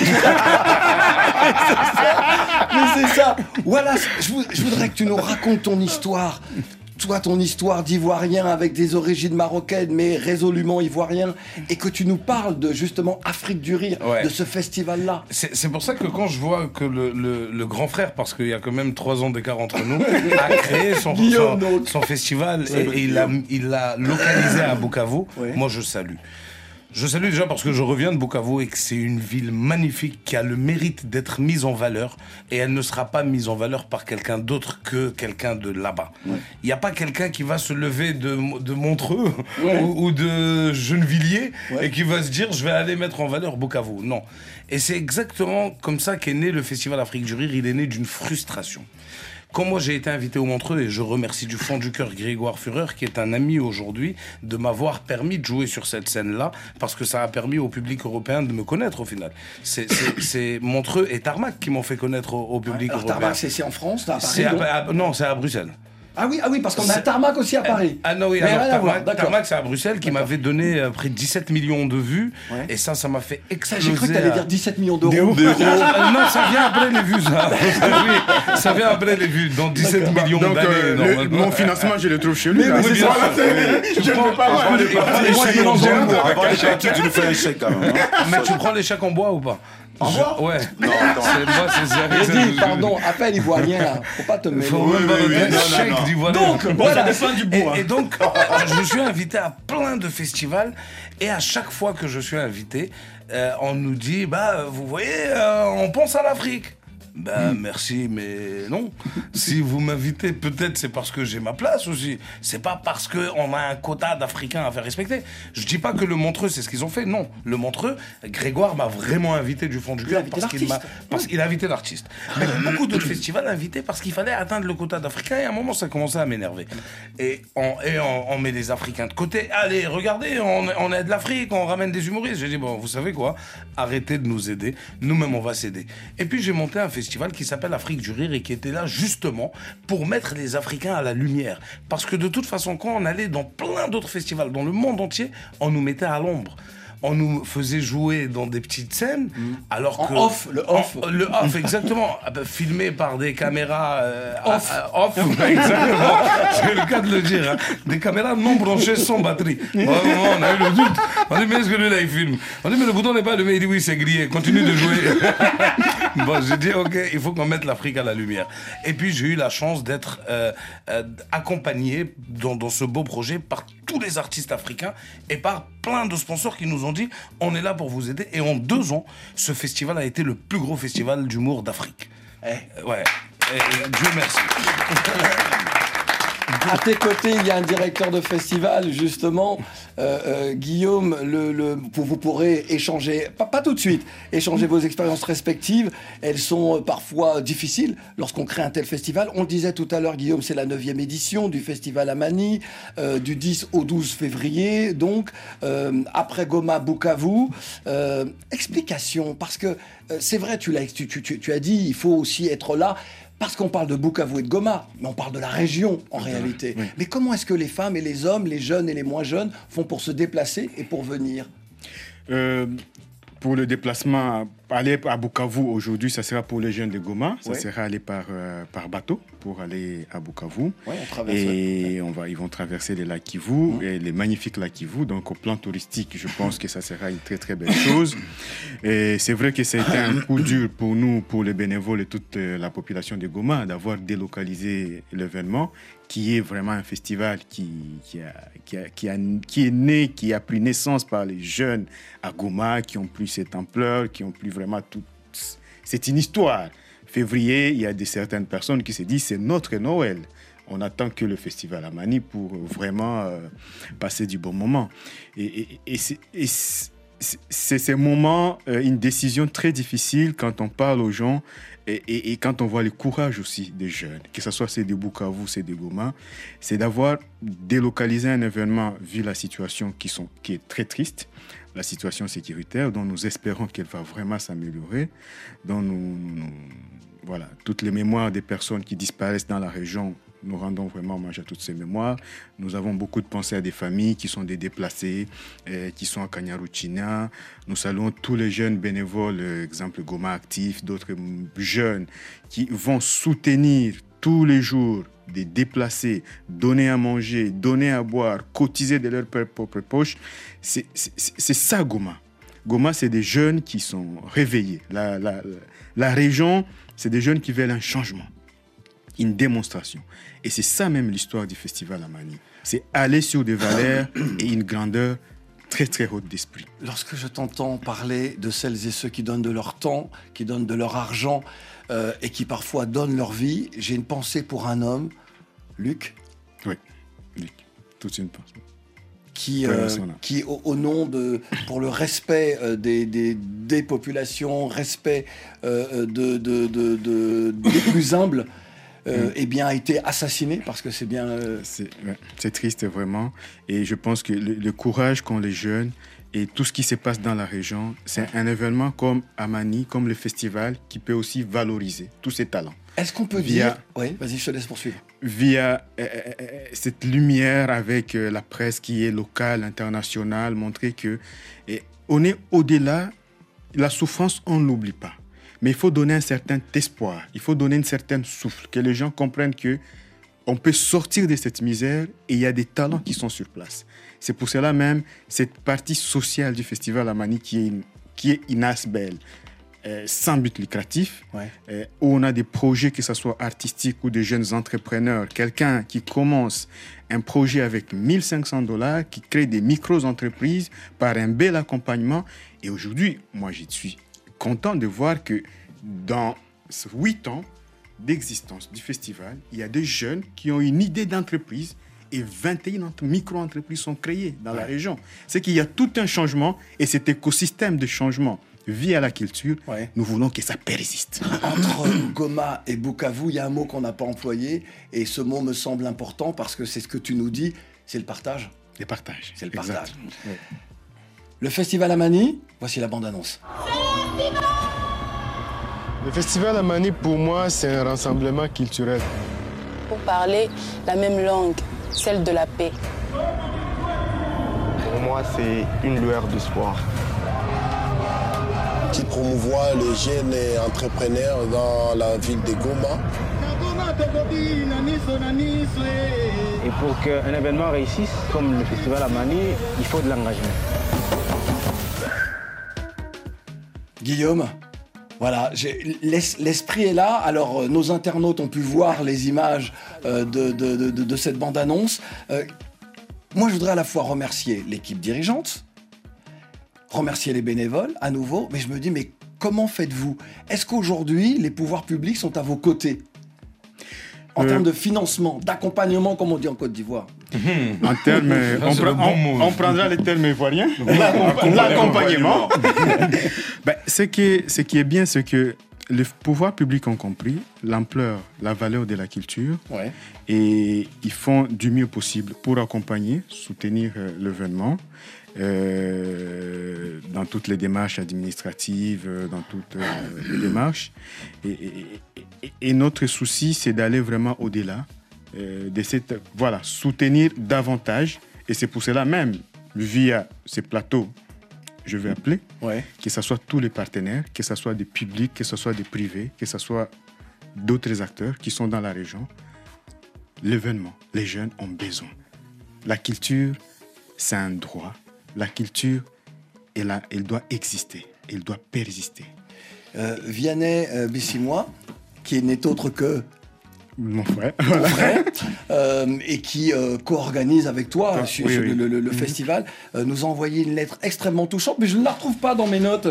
c'est ça. Voilà, je, vou- je voudrais que tu nous racontes ton histoire. Toi, ton histoire d'Ivoirien avec des origines marocaines, mais résolument ivoirien, et que tu nous parles de justement Afrique du Rire, Ouais. de ce festival-là. C'est c'est pour ça que quand je vois que le, le- le grand frère, parce qu'il y a quand même trois ans d'écart entre nous, a créé son, Guillaume, son, donc. son festival C'est et, vrai, et il l'a il l'a localisé à Bukavu, Ouais. moi je salue. Je salue déjà parce que je reviens de Bukavu et que c'est une ville magnifique qui a le mérite d'être mise en valeur et elle ne sera pas mise en valeur par quelqu'un d'autre que quelqu'un de là-bas. Il n'y a pas quelqu'un qui va se lever de, de Montreux Ouais. ou, ou de Gennevilliers Ouais. et qui va se dire je vais aller mettre en valeur Bukavu. Non. Et c'est exactement comme ça qu'est né le Festival Afrique du Rire. Il est né d'une frustration. Quand moi j'ai été invité au Montreux, et je remercie du fond du cœur Grégoire Führer, qui est un ami aujourd'hui, de m'avoir permis de jouer sur cette scène-là, parce que ça a permis au public européen de me connaître au final. C'est- C'est c'est Montreux et Tarmac qui m'ont fait connaître au, au public Alors, européen. Tarmac, c'est c'est en France, t'as à Paris, C'est à- non à- non, c'est à Bruxelles. Ah oui, ah oui, parce qu'on a un C'est- Tarmac aussi à Paris. Ah non, oui, Mais alors rien à voir, Tarmac, d'accord. Tarmac, c'est à Bruxelles qui m'avait donné euh, près de dix-sept millions de vues. Ouais. Et ça, ça m'a fait Ça, exploser. J'ai cru que t'allais à- dire dix-sept millions d'euros. Euh, non, ça vient après les vues, ça. Oui, ça vient après les vues, dans dix-sept millions Donc, d'années. euh, le- normalement. mon financement, je le trouve chez lui. Mais là. oui, Oui, c'est bien ça. sûr. Je ne peux pas voir. Avant les parties, moi, les je chèques, mélange tu- en bois. avant les chèques, tu nous fais un chèque quand même. hein. Mais tu prends les chèques en bois ou pas? En Je- bois Ouais. Non, attends. C'est moi, c'est ça. Reddy, pardon, appelle Ivoirien là. Faut pas te mêler. Faut même pas oui, oui, donner non, un non, chèque non. d'Ivoirien. Donc, voilà. Et, et donc, je me suis invité à plein de festivals et à chaque fois que je suis invité, euh, on nous dit, bah, vous voyez, euh, on pense à l'Afrique. Ben merci, mais non. Si vous m'invitez, peut-être c'est parce que j'ai ma place aussi. C'est pas parce qu'on a un quota d'Africains à faire respecter. Je dis pas que le Montreux, c'est ce qu'ils ont fait. Non, le Montreux, Grégoire m'a vraiment invité du fond du Il a cœur invité parce qu'il m'a, l'artiste. parce qu'il a invité l'artiste. Mais beaucoup d'autres festivals invités parce qu'il fallait atteindre le quota d'Africains et à un moment ça commençait à m'énerver. Et on, et on, on met les Africains de côté. Allez, regardez, on, on aide l'Afrique, on ramène des humoristes. J'ai dit bon, vous savez quoi, arrêtez de nous aider. Nous-mêmes on va s'aider. Et puis j'ai monté un festival qui s'appelle Afrique du Rire et qui était là justement pour mettre les Africains à la lumière. Parce que de toute façon, quand on allait dans plein d'autres festivals, dans le monde entier, on nous mettait à l'ombre. On nous faisait jouer dans des petites scènes, alors En que... off, le off. En- le off, exactement. Ah ben, filmé par des caméras... euh, Off. à- à- off, exactement. C'est le cas de le dire. hein. Des caméras non branchées sans batterie. Vraiment, on a eu le doute. On dit, mais est-ce que lui, là, il filme? On dit, mais le bouton n'est pas allumé. Il dit, oui, c'est grillé. Continue de jouer. Bon, j'ai dit, OK, il faut qu'on mette l'Afrique à la lumière. Et puis, j'ai eu la chance d'être euh, euh, accompagné dans, dans ce beau projet par tous les artistes africains et par plein de sponsors qui nous ont dit on est là pour vous aider. Et en deux ans, ce festival a été le plus gros festival d'humour d'Afrique. Eh. Ouais, et Dieu merci. À tes côtés, il y a un directeur de festival, justement, euh, euh, Guillaume, le, le, vous, vous pourrez échanger, pas, pas tout de suite, échanger vos expériences respectives. Elles sont euh, parfois difficiles lorsqu'on crée un tel festival. On le disait tout à l'heure, Guillaume, c'est la neuvième édition du festival à Mani, euh, du dix au douze février, donc, euh, après Goma, Bukavu. Euh, explication, parce que euh, c'est vrai, tu, l'as, tu, tu, tu as dit, il faut aussi être là. Parce qu'on parle de Bukavu et de Goma, mais on parle de la région en réalité. Oui. Mais comment est-ce que les femmes et les hommes, les jeunes et les moins jeunes, font pour se déplacer et pour venir ? euh, Pour le déplacement, aller à Bukavu aujourd'hui, ça sera pour les jeunes de Goma. Ça ouais. sera aller par, euh, par bateau pour aller à Bukavu. Ouais, on traverse, et ouais. on va, ils vont traverser les lacs Kivu, mmh. et les magnifiques lacs Kivu. Donc au plan touristique, je pense que ça sera une très très belle chose. Et c'est vrai que ça a été un coup dur pour nous, pour les bénévoles et toute la population de Goma, d'avoir délocalisé l'événement, qui est vraiment un festival qui, qui, a, qui, a, qui, a, qui est né, qui a pris naissance par les jeunes à Goma, qui ont pris cette ampleur, qui ont pris vraiment tout. C'est une histoire. Février, il y a des, certaines personnes qui se disent c'est notre Noël. On attend que le festival à Mani pour vraiment euh, passer du bon moment. Et, et, et, c'est, et c'est, c'est ces moments, euh, une décision très difficile quand on parle aux gens et, et, et quand on voit le courage aussi des jeunes, que ce soit c'est de Bukavu, c'est de Goma, c'est d'avoir délocalisé un événement vu la situation qui, sont, qui est très triste, la situation sécuritaire, dont nous espérons qu'elle va vraiment s'améliorer, dont nous, nous, voilà, toutes les mémoires des personnes qui disparaissent dans la région, nous rendons vraiment hommage à toutes ces mémoires. Nous avons beaucoup de pensées à des familles qui sont des déplacés, euh, qui sont à Kanyaruchinya. Nous saluons tous les jeunes bénévoles, euh, exemple Goma Actif, d'autres jeunes qui vont soutenir tous les jours des déplacés, donner à manger, donner à boire, cotiser de leur propre poche. C'est, c'est, c'est ça Goma. Goma, c'est des jeunes qui sont réveillés. La, la, la, la région, c'est des jeunes qui veulent un changement, une démonstration. Et c'est ça même l'histoire du festival à Mani. C'est aller sur des valeurs et une grandeur très très haute d'esprit. Lorsque je t'entends parler de celles et ceux qui donnent de leur temps, qui donnent de leur argent euh, et qui parfois donnent leur vie, j'ai une pensée pour un homme, Luc. Oui, Luc, toute une pensée. Qui, euh, qui au, au nom de, pour le respect euh, des, des, des populations, respect euh, de, de, de, de, des plus humbles, euh, mm. eh bien, a été assassiné parce que c'est bien... Euh... C'est, ouais, c'est triste vraiment. Et je pense que le, le courage qu'ont les jeunes et tout ce qui se passe dans la région, c'est un événement comme Amani, comme le festival, qui peut aussi valoriser tous ces talents. Est-ce qu'on peut via, dire... Oui, vas-y, je te laisse poursuivre. Via euh, cette lumière avec euh, la presse qui est locale, internationale, montrer que et on est au-delà, la souffrance, on ne l'oublie pas. Mais il faut donner un certain espoir, il faut donner une certaine souffle, que les gens comprennent que on peut sortir de cette misère et il y a des talents qui sont sur place. C'est pour cela même, cette partie sociale du festival à Mani qui est une, qui est une as belle. Euh, sans but lucratif, ouais. euh, où on a des projets, que ce soit artistiques ou des jeunes entrepreneurs. Quelqu'un qui commence un projet avec mille cinq cents dollars, qui crée des micro-entreprises par un bel accompagnement. Et aujourd'hui, moi, je suis content de voir que dans huit ans d'existence du festival, il y a des jeunes qui ont une idée d'entreprise et vingt et une micro-entreprises sont créées dans ouais. la région. C'est qu'il y a tout un changement et cet écosystème de changement via la culture, ouais. nous voulons que ça persiste. Entre Goma et Bukavu, il y a un mot qu'on n'a pas employé, et ce mot me semble important parce que c'est ce que tu nous dis, c'est le partage. Le partage. C'est le partage. Ouais. Le festival à Mani, voici la bande-annonce. Le festival à Mani, pour moi, c'est un rassemblement culturel. Pour parler la même langue, celle de la paix. Pour moi, c'est une lueur d'espoir. Qui promouvoit les jeunes entrepreneurs dans la ville de Goma. Et pour qu'un événement réussisse, comme le festival à Mani, il faut de l'engagement. Guillaume, voilà, j'ai, l'esprit est là. Alors, euh, nos internautes ont pu voir les images euh, de, de, de, de cette bande-annonce. Euh, moi je voudrais à la fois remercier l'équipe dirigeante, remercier les bénévoles à nouveau, mais je me dis, mais comment faites-vous? Est-ce qu'aujourd'hui, les pouvoirs publics sont à vos côtés en euh... termes de financement, d'accompagnement, comme on dit en Côte d'Ivoire? Mmh. En termes, on, pre- bon on, on prendra les termes ivoiriens. L'accompagnement. ben, ce, qui est, ce qui est bien, c'est que les pouvoirs publics ont compris l'ampleur, la valeur de la culture, ouais. Et ils font du mieux possible pour accompagner, soutenir euh, l'événement. Euh, dans toutes les démarches administratives, dans toutes euh, les démarches. Et, et, et, et notre souci, c'est d'aller vraiment au-delà, euh, de cette, voilà, soutenir davantage. Et c'est pour cela même, via ces plateaux, je vais appeler, ouais. Que ce soit tous les partenaires, que ce soit des publics, que ce soit des privés, que ce soit d'autres acteurs qui sont dans la région, l'événement, les jeunes ont besoin. La culture, c'est un droit. La culture, elle, a, elle doit exister, elle doit persister. Euh, Vianney euh, Bissimois, qui n'est autre que mon frère, mon frère euh, et qui euh, co-organise avec toi ah, sur, oui, sur oui. le, le, le mmh. festival, euh, nous a envoyé une lettre extrêmement touchante, mais je ne la retrouve pas dans mes notes.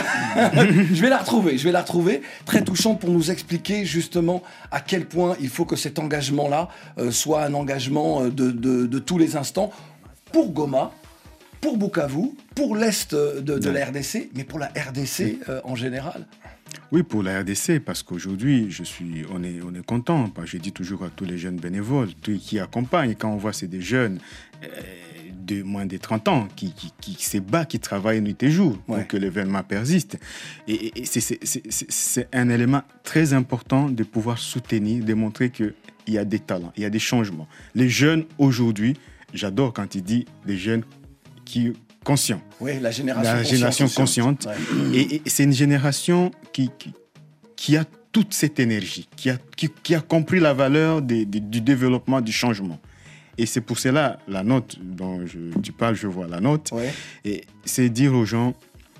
je vais la retrouver, je vais la retrouver, très touchante pour nous expliquer justement à quel point il faut que cet engagement-là euh, soit un engagement de, de, de tous les instants pour Goma, pour Bukavu, pour l'Est de, de la R D C, mais pour la R D C euh, en général. Oui, pour la R D C, parce qu'aujourd'hui, je suis, on est, on est content. Je dis toujours à tous les jeunes bénévoles tous qui accompagnent, quand on voit c'est des jeunes euh, de moins de trente ans qui, qui, qui se battent, qui travaillent nuit et jour pour ouais. que l'événement persiste. Et, et c'est, c'est, c'est, c'est un élément très important de pouvoir soutenir, de montrer qu'il y a des talents, il y a des changements. Les jeunes aujourd'hui, j'adore quand il dit des jeunes qui conscient. Oui, la génération, la génération consciente. consciente. Ouais. Et, et c'est une génération qui, qui, qui a toute cette énergie, qui a, qui, qui a compris la valeur de, de, du développement, du changement. Et c'est pour cela, la note dont je, tu parles, je vois la note, ouais. Et c'est dire aux gens,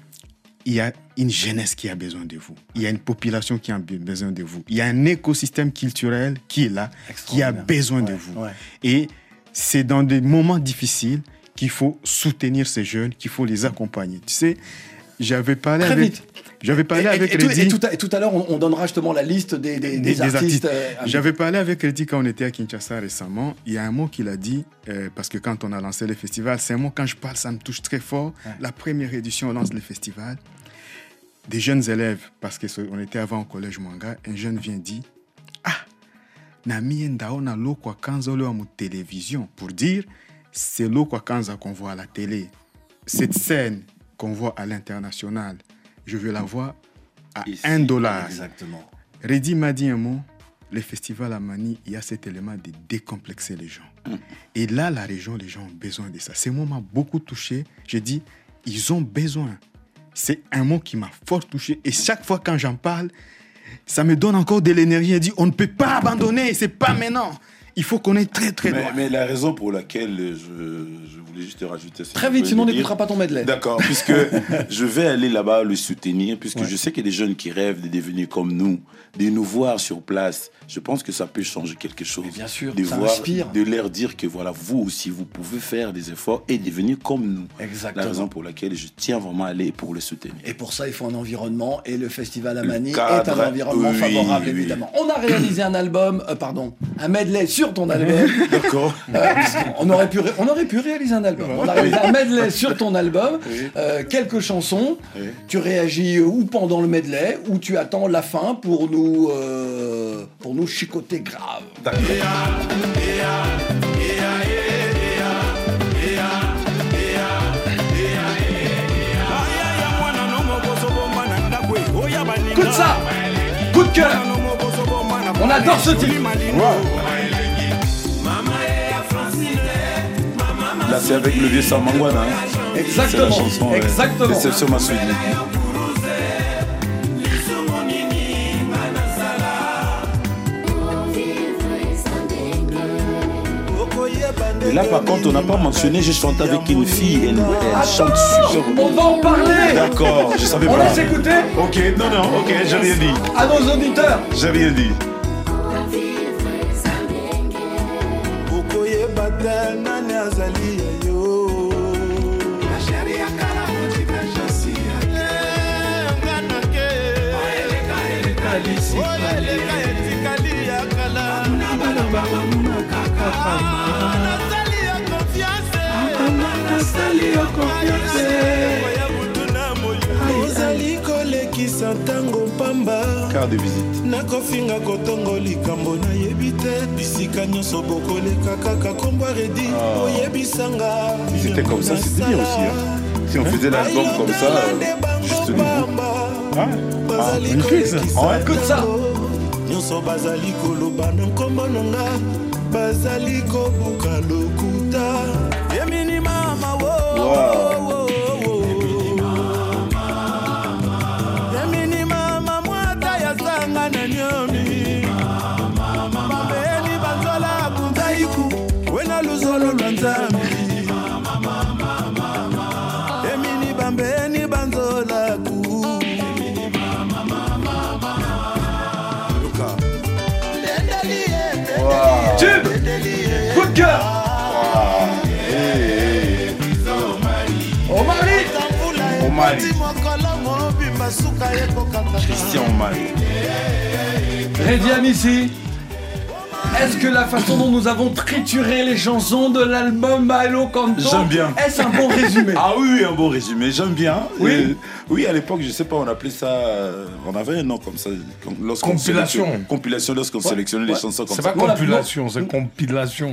il y a une jeunesse qui a besoin de vous. Il y a une population qui a besoin de vous. Il y a un écosystème culturel qui est là, qui a besoin ouais. de vous. Ouais. Et c'est dans des moments difficiles qu'il faut soutenir ces jeunes, qu'il faut les accompagner. Tu sais, j'avais parlé Très avec... Vite. J'avais parlé et, avec et, Reddy... Et tout à, et tout à l'heure, on, on donnera justement la liste des, des, des, des artistes. artistes. Euh, j'avais parlé avec Reddy quand on était à Kinshasa récemment. Il y a un mot qu'il a dit, euh, parce que quand on a lancé le festival, c'est un mot, quand je parle, ça me touche très fort. Ouais. La première édition, on lance le festival. Des jeunes élèves, parce qu'on était avant au collège Mwanga, un jeune vient dire « Ah, nami ndaona lokwa kanza ole wa mu télévision » pour dire c'est Lokwa Kanza qu'on voit à la télé. Cette scène qu'on voit à l'international, je veux la voir à Ici, un dollar. Exactement. Reddy m'a dit un mot, le festival à Mani, il y a cet élément de décomplexer les gens. Mm. Et là, la région, les gens ont besoin de ça. Ce mot m'a beaucoup touché. J'ai dit, ils ont besoin. C'est un mot qui m'a fort touché. Et chaque fois quand j'en parle, ça me donne encore de l'énergie. Je dis, on ne peut pas abandonner, c'est pas maintenant. Il faut qu'on est très très mais, loin. Mais la raison pour laquelle je, je voulais juste te rajouter... Très vite, sinon on n'écoutera pas ton medley. D'accord, puisque je vais aller là-bas le soutenir, puisque ouais. je sais qu'il y a des jeunes qui rêvent de devenir comme nous, de nous voir sur place. Je pense que ça peut changer quelque chose. Mais bien sûr, de ça voir, inspire. De leur dire que voilà, vous aussi, vous pouvez faire des efforts et devenir comme nous. Exactement. La raison pour laquelle je tiens vraiment à aller pour le soutenir. Et pour ça, il faut un environnement, et le Festival Amani est un environnement oui, favorable, oui. évidemment. On a réalisé un album, euh, pardon, un medley sur ton album. D'accord. Euh, on, aurait pu ré- on aurait pu réaliser un album. On a réalisé un medley sur ton album, oui. euh, quelques chansons. Oui. Tu réagis ou pendant le medley, ou tu attends la fin pour nous, euh, pour nous chicoter grave. D'accord. Écoute ça, coup de cœur. On adore ce titre. Wow. Là, c'est avec le vieux Samangwana. Hein. Exactement. C'est la chanson. Exactement. C'est sur ma suite. Et là, par contre, on n'a pas mentionné, j'ai chanté avec une fille, elle, elle chante super. On va en parler. D'accord, je savais on pas. On laisse écouter. Ok, non, non, ok, j'ai rien dit. À nos auditeurs. J'ai rien dit. bazali ya yo ozali kolekisa ntango pamba carte de visite nakofinga kotongo likambo nayebi te bisika nyonso bokoleka kaka kombo redi oyebisanga ils étaient comme ça c'était bien aussi hein. Si on faisait l'album comme ça euh, juste nous ah, magnifique ça on écoute ça nyonso bazali koloba na nkombo nanga bazali kobuka lokuta yemini mama wo yemini mama mwata ya sanga na nyomi bambeni banzola kundaiku wena luzolo lwa nzambi yemini bambeni banzola ku Tube, coup de cœur. Omari, Omari, Christian Omari. Redi Amissi, est-ce que la façon dont nous avons trituré les chansons de l'album Bailo Canto, j'aime bien. Est-ce un bon résumé? Ah oui, oui, un bon résumé, j'aime bien. Oui, euh, oui à l'époque, je sais pas, on appelait ça. Euh, on avait un nom comme ça. Compilation. Compilation, lorsqu'on ouais, sélectionnait ouais. les chansons comme c'est ça. C'est pas compilation, c'est compilation.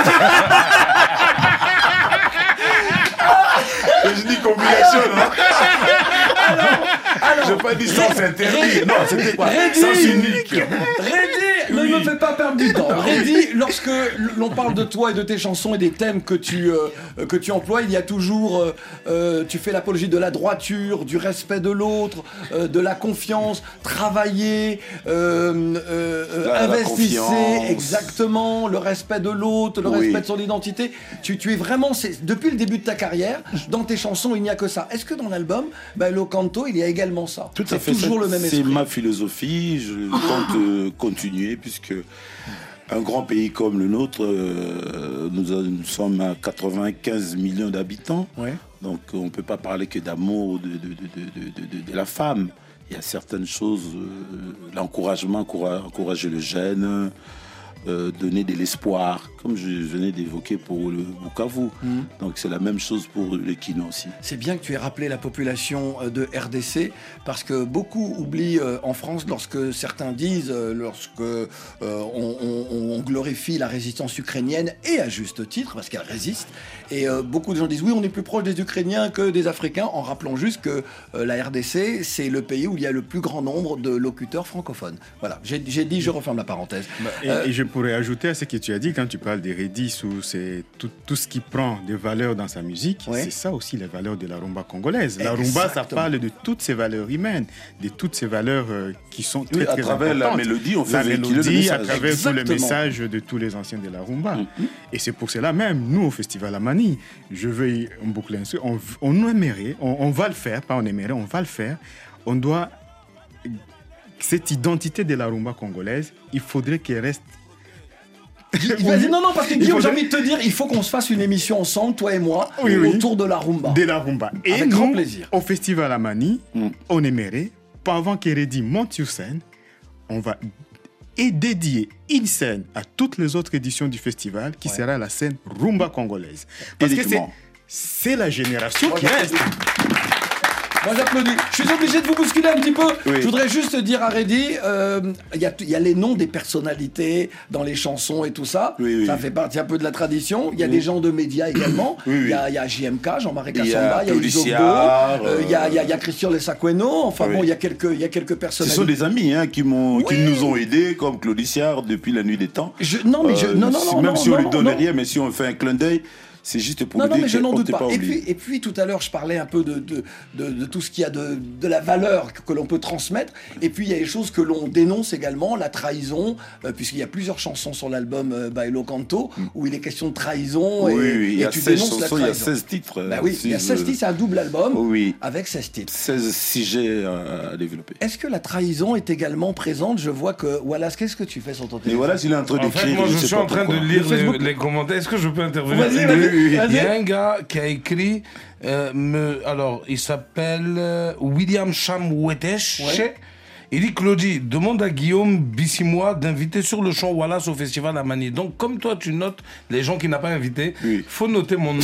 Je dis compilation, non? Alors, alors, je n'ai pas dit sens interdit. Non, c'était quoi? Sens unique. Reddy, ne me fais pas perdre du temps. Reddy, lorsque l'on parle de toi et de tes chansons et des thèmes que tu, euh, que tu emploies, il y a toujours, euh, euh, tu fais l'apologie de la droiture, du respect de l'autre, euh, de la confiance, travailler, euh, euh, la, investissez, la exactement, le respect de l'autre, le oui. respect de son identité. Tu, tu es vraiment, c'est, depuis le début de ta carrière, dans tes chansons, il n'y a que ça. Est-ce que dans l'album, Bailo Canto, il y a également ça? Tout à fait. Toujours le même esprit. C'est ma philosophie. Je compte euh, continuer puisque un grand pays comme le nôtre, euh, nous, nous sommes à quatre-vingt-quinze millions d'habitants. Ouais. Donc on ne peut pas parler que d'amour de, de, de, de, de, de la femme. Il y a certaines choses, euh, l'encouragement, encourager le jeune. Euh, donner de l'espoir, comme je venais d'évoquer pour le Bukavu. Mmh. Donc c'est la même chose pour le Kino aussi. C'est bien que tu aies rappelé la population de R D C, parce que beaucoup oublient euh, en France, lorsque certains disent, euh, lorsque euh, on, on, on glorifie la résistance ukrainienne, et à juste titre, parce qu'elle résiste, et euh, beaucoup de gens disent oui, on est plus proche des Ukrainiens que des Africains, en rappelant juste que euh, la R D C, c'est le pays où il y a le plus grand nombre de locuteurs francophones. Voilà, j'ai, j'ai dit, je referme la parenthèse. Bah, et, euh, et je pourrais ajouter à ce que tu as dit quand tu parles des Redis, ou c'est tout, tout ce qui prend des valeurs dans sa musique, ouais. c'est ça aussi les valeurs de la rumba congolaise. La Exactement. rumba, ça parle de toutes ces valeurs humaines, de toutes ces valeurs euh, qui sont très, oui, très importantes. À travers la mélodie, on fait la véhiculer mélodie, le message. à travers Exactement. tous les messages de tous les anciens de la rumba. Mm-hmm. Et c'est pour cela même, nous au Festival Amani, je vais boucler un on, on aimerait, on, on va le faire, pas on aimerait, on va le faire, on doit... Cette identité de la rumba congolaise, il faudrait qu'elle reste. Vas-y, non, non, parce que Guillaume, j'ai envie de te dire, il faut qu'on se fasse une émission ensemble, toi et moi, oui, oui. autour de la rumba. De la rumba. Et avec nous, grand plaisir. Au Festival Amani, mm. on aimerait, pas avant qu'Eredi monte sur scène, on va et dédier une scène à toutes les autres éditions du festival, qui ouais. sera la scène rumba congolaise. Parce que c'est, c'est la génération Moi, qui reste. Moi j'applaudis. Je suis obligé de vous bousculer un petit peu. Oui. Je voudrais juste dire à Reddy, il euh, y, y a les noms des personnalités dans les chansons et tout ça. Oui, oui. Ça fait partie un peu de la tradition. Il y a oui. des gens de médias également. Il oui, oui. y, y a J M K, Jean-Marie Kassamba, il y a Isobo, il euh, y, a, y, a, y a Christian Lesakweno. Enfin oui. bon, il y a quelques, y a quelques personnalités. Ce sont des amis hein, qui, m'ont, oui. qui nous ont aidés, comme Claudiciard depuis la nuit des temps. Je, non, mais je, euh, non, non, non, même non, si on non, lui donne non. rien, mais si on fait un clin d'œil. C'est juste pour non, dire non, mais je n'en doute pas. pas et, puis, et puis, tout à l'heure, je parlais un peu de, de, de, de tout ce qu'il y a de, de la valeur que, que l'on peut transmettre. Et puis, il y a des choses que l'on dénonce également, la trahison, euh, puisqu'il y a plusieurs chansons sur l'album euh, Bailo Canto, mm. où il est question de trahison. Oui, et, oui, il y et a tu seize dénonces chansons, la trahison. Il y a seize titres. Bah oui, il y a seize titres, c'est un double album oui. avec seize titres. seize sujets à développer. Est-ce que la trahison est également présente? Je vois que Wallace, qu'est-ce que tu fais sur ton téléphone? Et Wallace, il est en train d'écrire. En fait, moi, je, je suis en train pourquoi. de lire les, les commentaires. Est-ce que je peux intervenir? Vas-y, vas-y. oui. Il y a un gars qui a écrit, euh, me, alors il s'appelle euh, William Cham Wetesh. Ouais. Il dit, Claudie, demande à Guillaume Bissimois d'inviter sur le champ Wallace au festival à Manille. Donc, comme toi, tu notes les gens qu'il n'a pas invités, il oui. faut noter mon nom.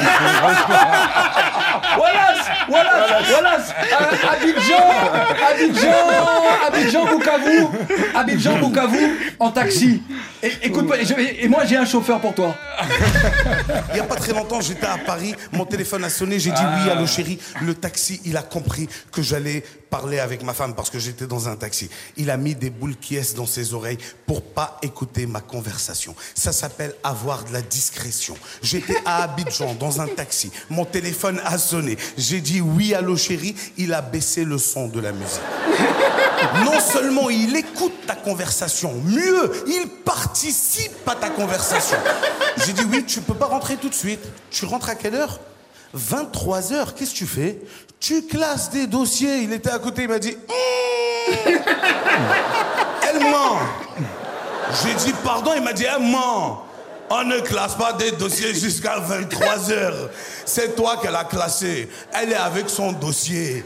Wallace, Wallace, Wallace, euh, Abidjan, Abidjan, Abidjan, Bukavu, Abidjan, Bukavu, en taxi. Et, écoute, et, et moi, j'ai un chauffeur pour toi. Il n'y a pas très longtemps, j'étais à Paris, mon téléphone a sonné, j'ai dit ah. oui, allô chérie. Le taxi, il a compris que j'allais parler avec ma femme parce que j'étais dans un taxi. Il a mis des boules qui est dans ses oreilles pour pas écouter ma conversation. Ça s'appelle avoir de la discrétion. J'étais à Abidjan dans un taxi. Mon téléphone a sonné. J'ai dit oui, allô chérie. Il a baissé le son de la musique. Non seulement il écoute ta conversation, mieux, il participe à ta conversation. J'ai dit oui, tu peux pas rentrer tout de suite. Tu rentres à quelle heure ? vingt-trois heures, qu'est-ce que tu fais ? Tu classes des dossiers. Il était à côté, il m'a dit mmh. Elle ment. J'ai dit pardon, il m'a dit elle ment. On ne classe pas des dossiers jusqu'à vingt-trois heures. C'est toi qu'elle a classé. Elle est avec son dossier.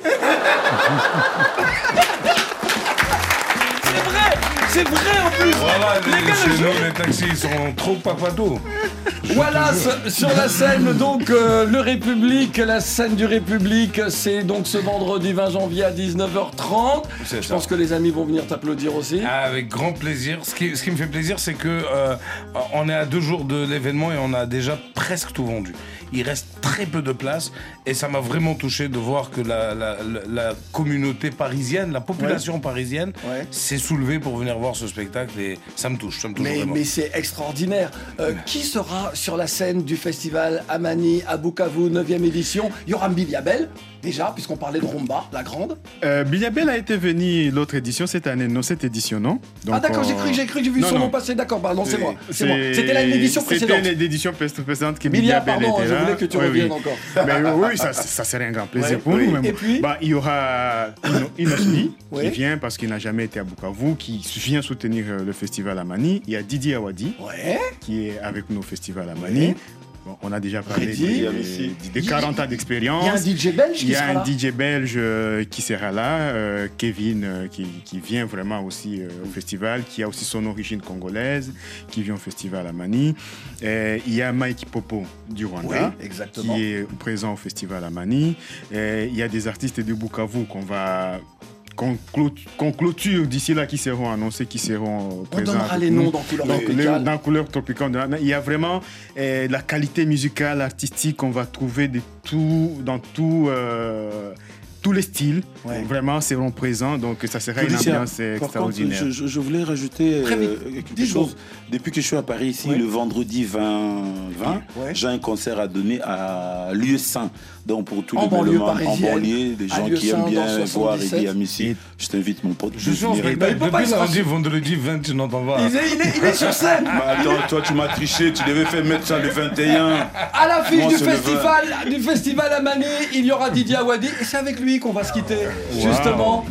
C'est vrai, c'est vrai en plus. Voilà, les, les, gars, chez nous, les taxis ils sont trop papato. Wallace sur la scène, donc euh, le République, la scène du République, c'est donc ce vendredi vingt janvier à dix-neuf heures trente. Je ça. pense que les amis vont venir t'applaudir aussi. Ah, avec grand plaisir. Ce qui, ce qui me fait plaisir, c'est que euh, on est à deux jours de l'événement et on a déjà presque tout vendu. Il reste très peu de place et ça m'a vraiment touché de voir que la, la, la, la communauté parisienne, la population ouais. parisienne ouais. s'est soulevée pour venir voir ce spectacle et ça me touche, ça me touche mais, vraiment. Mais c'est extraordinaire. Euh, qui sera sur la scène du festival à Manille, à Bukavu, neuvième édition? Il y aura Biliabel, déjà, puisqu'on parlait de Rumba, la grande. Euh, Biliabel a été venu l'autre édition cette année, non, cette édition-non. Donc, ah d'accord, euh... j'ai cru, j'ai cru, j'ai vu non, son nom passer, d'accord, pardon, c'est moi. C'est moi. C'était l'édition précédente. C'était l'édition précédente que Bilia, Biliabel pardon, était là. Je voulais que tu oui, reviennes oui. encore. Mais oui, ça, ça serait un grand plaisir ouais, pour oui. nous. Même. Et puis bah, il y aura Inosmi oui. qui vient parce qu'il n'a jamais été à Bukavu, qui vient soutenir le festival à Manille. Il y a Didier Awadi ouais. qui est avec nous au festival à Manille. Oui. Bon, on a déjà parlé des, des quarante ans d'expérience. Il y a un D J belge qui Il y a sera un là. D J belge euh, qui sera là, euh, Kevin, euh, qui, qui vient vraiment aussi euh, au festival, qui a aussi son origine congolaise, qui vient au festival à Manille. Et il y a Mike Popo du Rwanda, oui, exactement. qui est présent au festival à Manille. Et il y a des artistes de Bukavu qu'on va... Qu'on clôture, qu'on clôture d'ici là, qui seront annoncés, qui seront on présents. On donnera les noms dans Couleur Tropicale. Dans Couleur Tropicale, il y a vraiment euh, la qualité musicale, artistique qu'on va trouver de tout, dans tout, euh, tous les styles. Ouais. Vraiment seront présents, donc ça sera une ambiance extraordinaire. Contre, je, je voulais rajouter euh, quelque chose. Depuis que je suis à Paris ici, ouais. le vendredi vingt vingt, ouais. j'ai un concert à donner à Lieu Saint. Donc pour tous en les événements en banlieue, des gens qui aiment bien voir Eddie Amissi, je t'invite mon pote. Je suis en spectacle depuis lundi, vendredi vingt, tu n'entends pas. Il est, il est, il est sur scène. Mais attends, toi tu m'as triché, tu devais faire mettre ça le vingt et un. À l'affiche du festival, du festival à Manille, il y aura Didier Awadi et c'est avec lui qu'on va se quitter, wow. justement.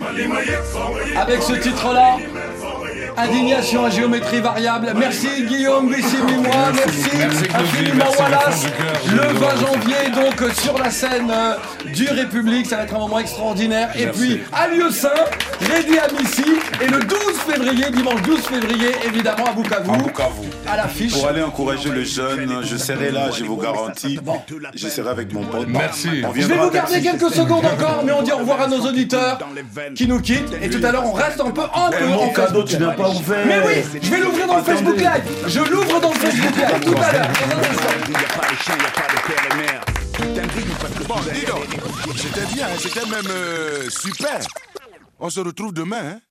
Avec ce titre-là. Indignation à géométrie variable. Merci Guillaume Bissimois, merci, merci infiniment Wallace. Le vingt janvier, donc sur la scène euh, du République, ça va être un moment extraordinaire. Et merci. Puis à Lieu Saint, Reddy Amissi, et le douze février, dimanche douze février, évidemment à Bukavu. À Bukavu. À l'affiche. Pour aller encourager les jeunes, je serai là, je vous garantis. Bon. Je serai avec mon pote. Merci. Je vais vous garder quelques secondes encore, mais on dit au revoir à nos auditeurs qui nous quittent. Et tout à l'heure, on reste un peu en peu. Mon cadeau, tu n'as pas ouvert. Mais oui, je vais l'ouvrir dans le Facebook Live. Je l'ouvre dans le Facebook Live tout à l'heure. Bon, dis donc, c'était bien, c'était même euh, super. On se retrouve demain, hein.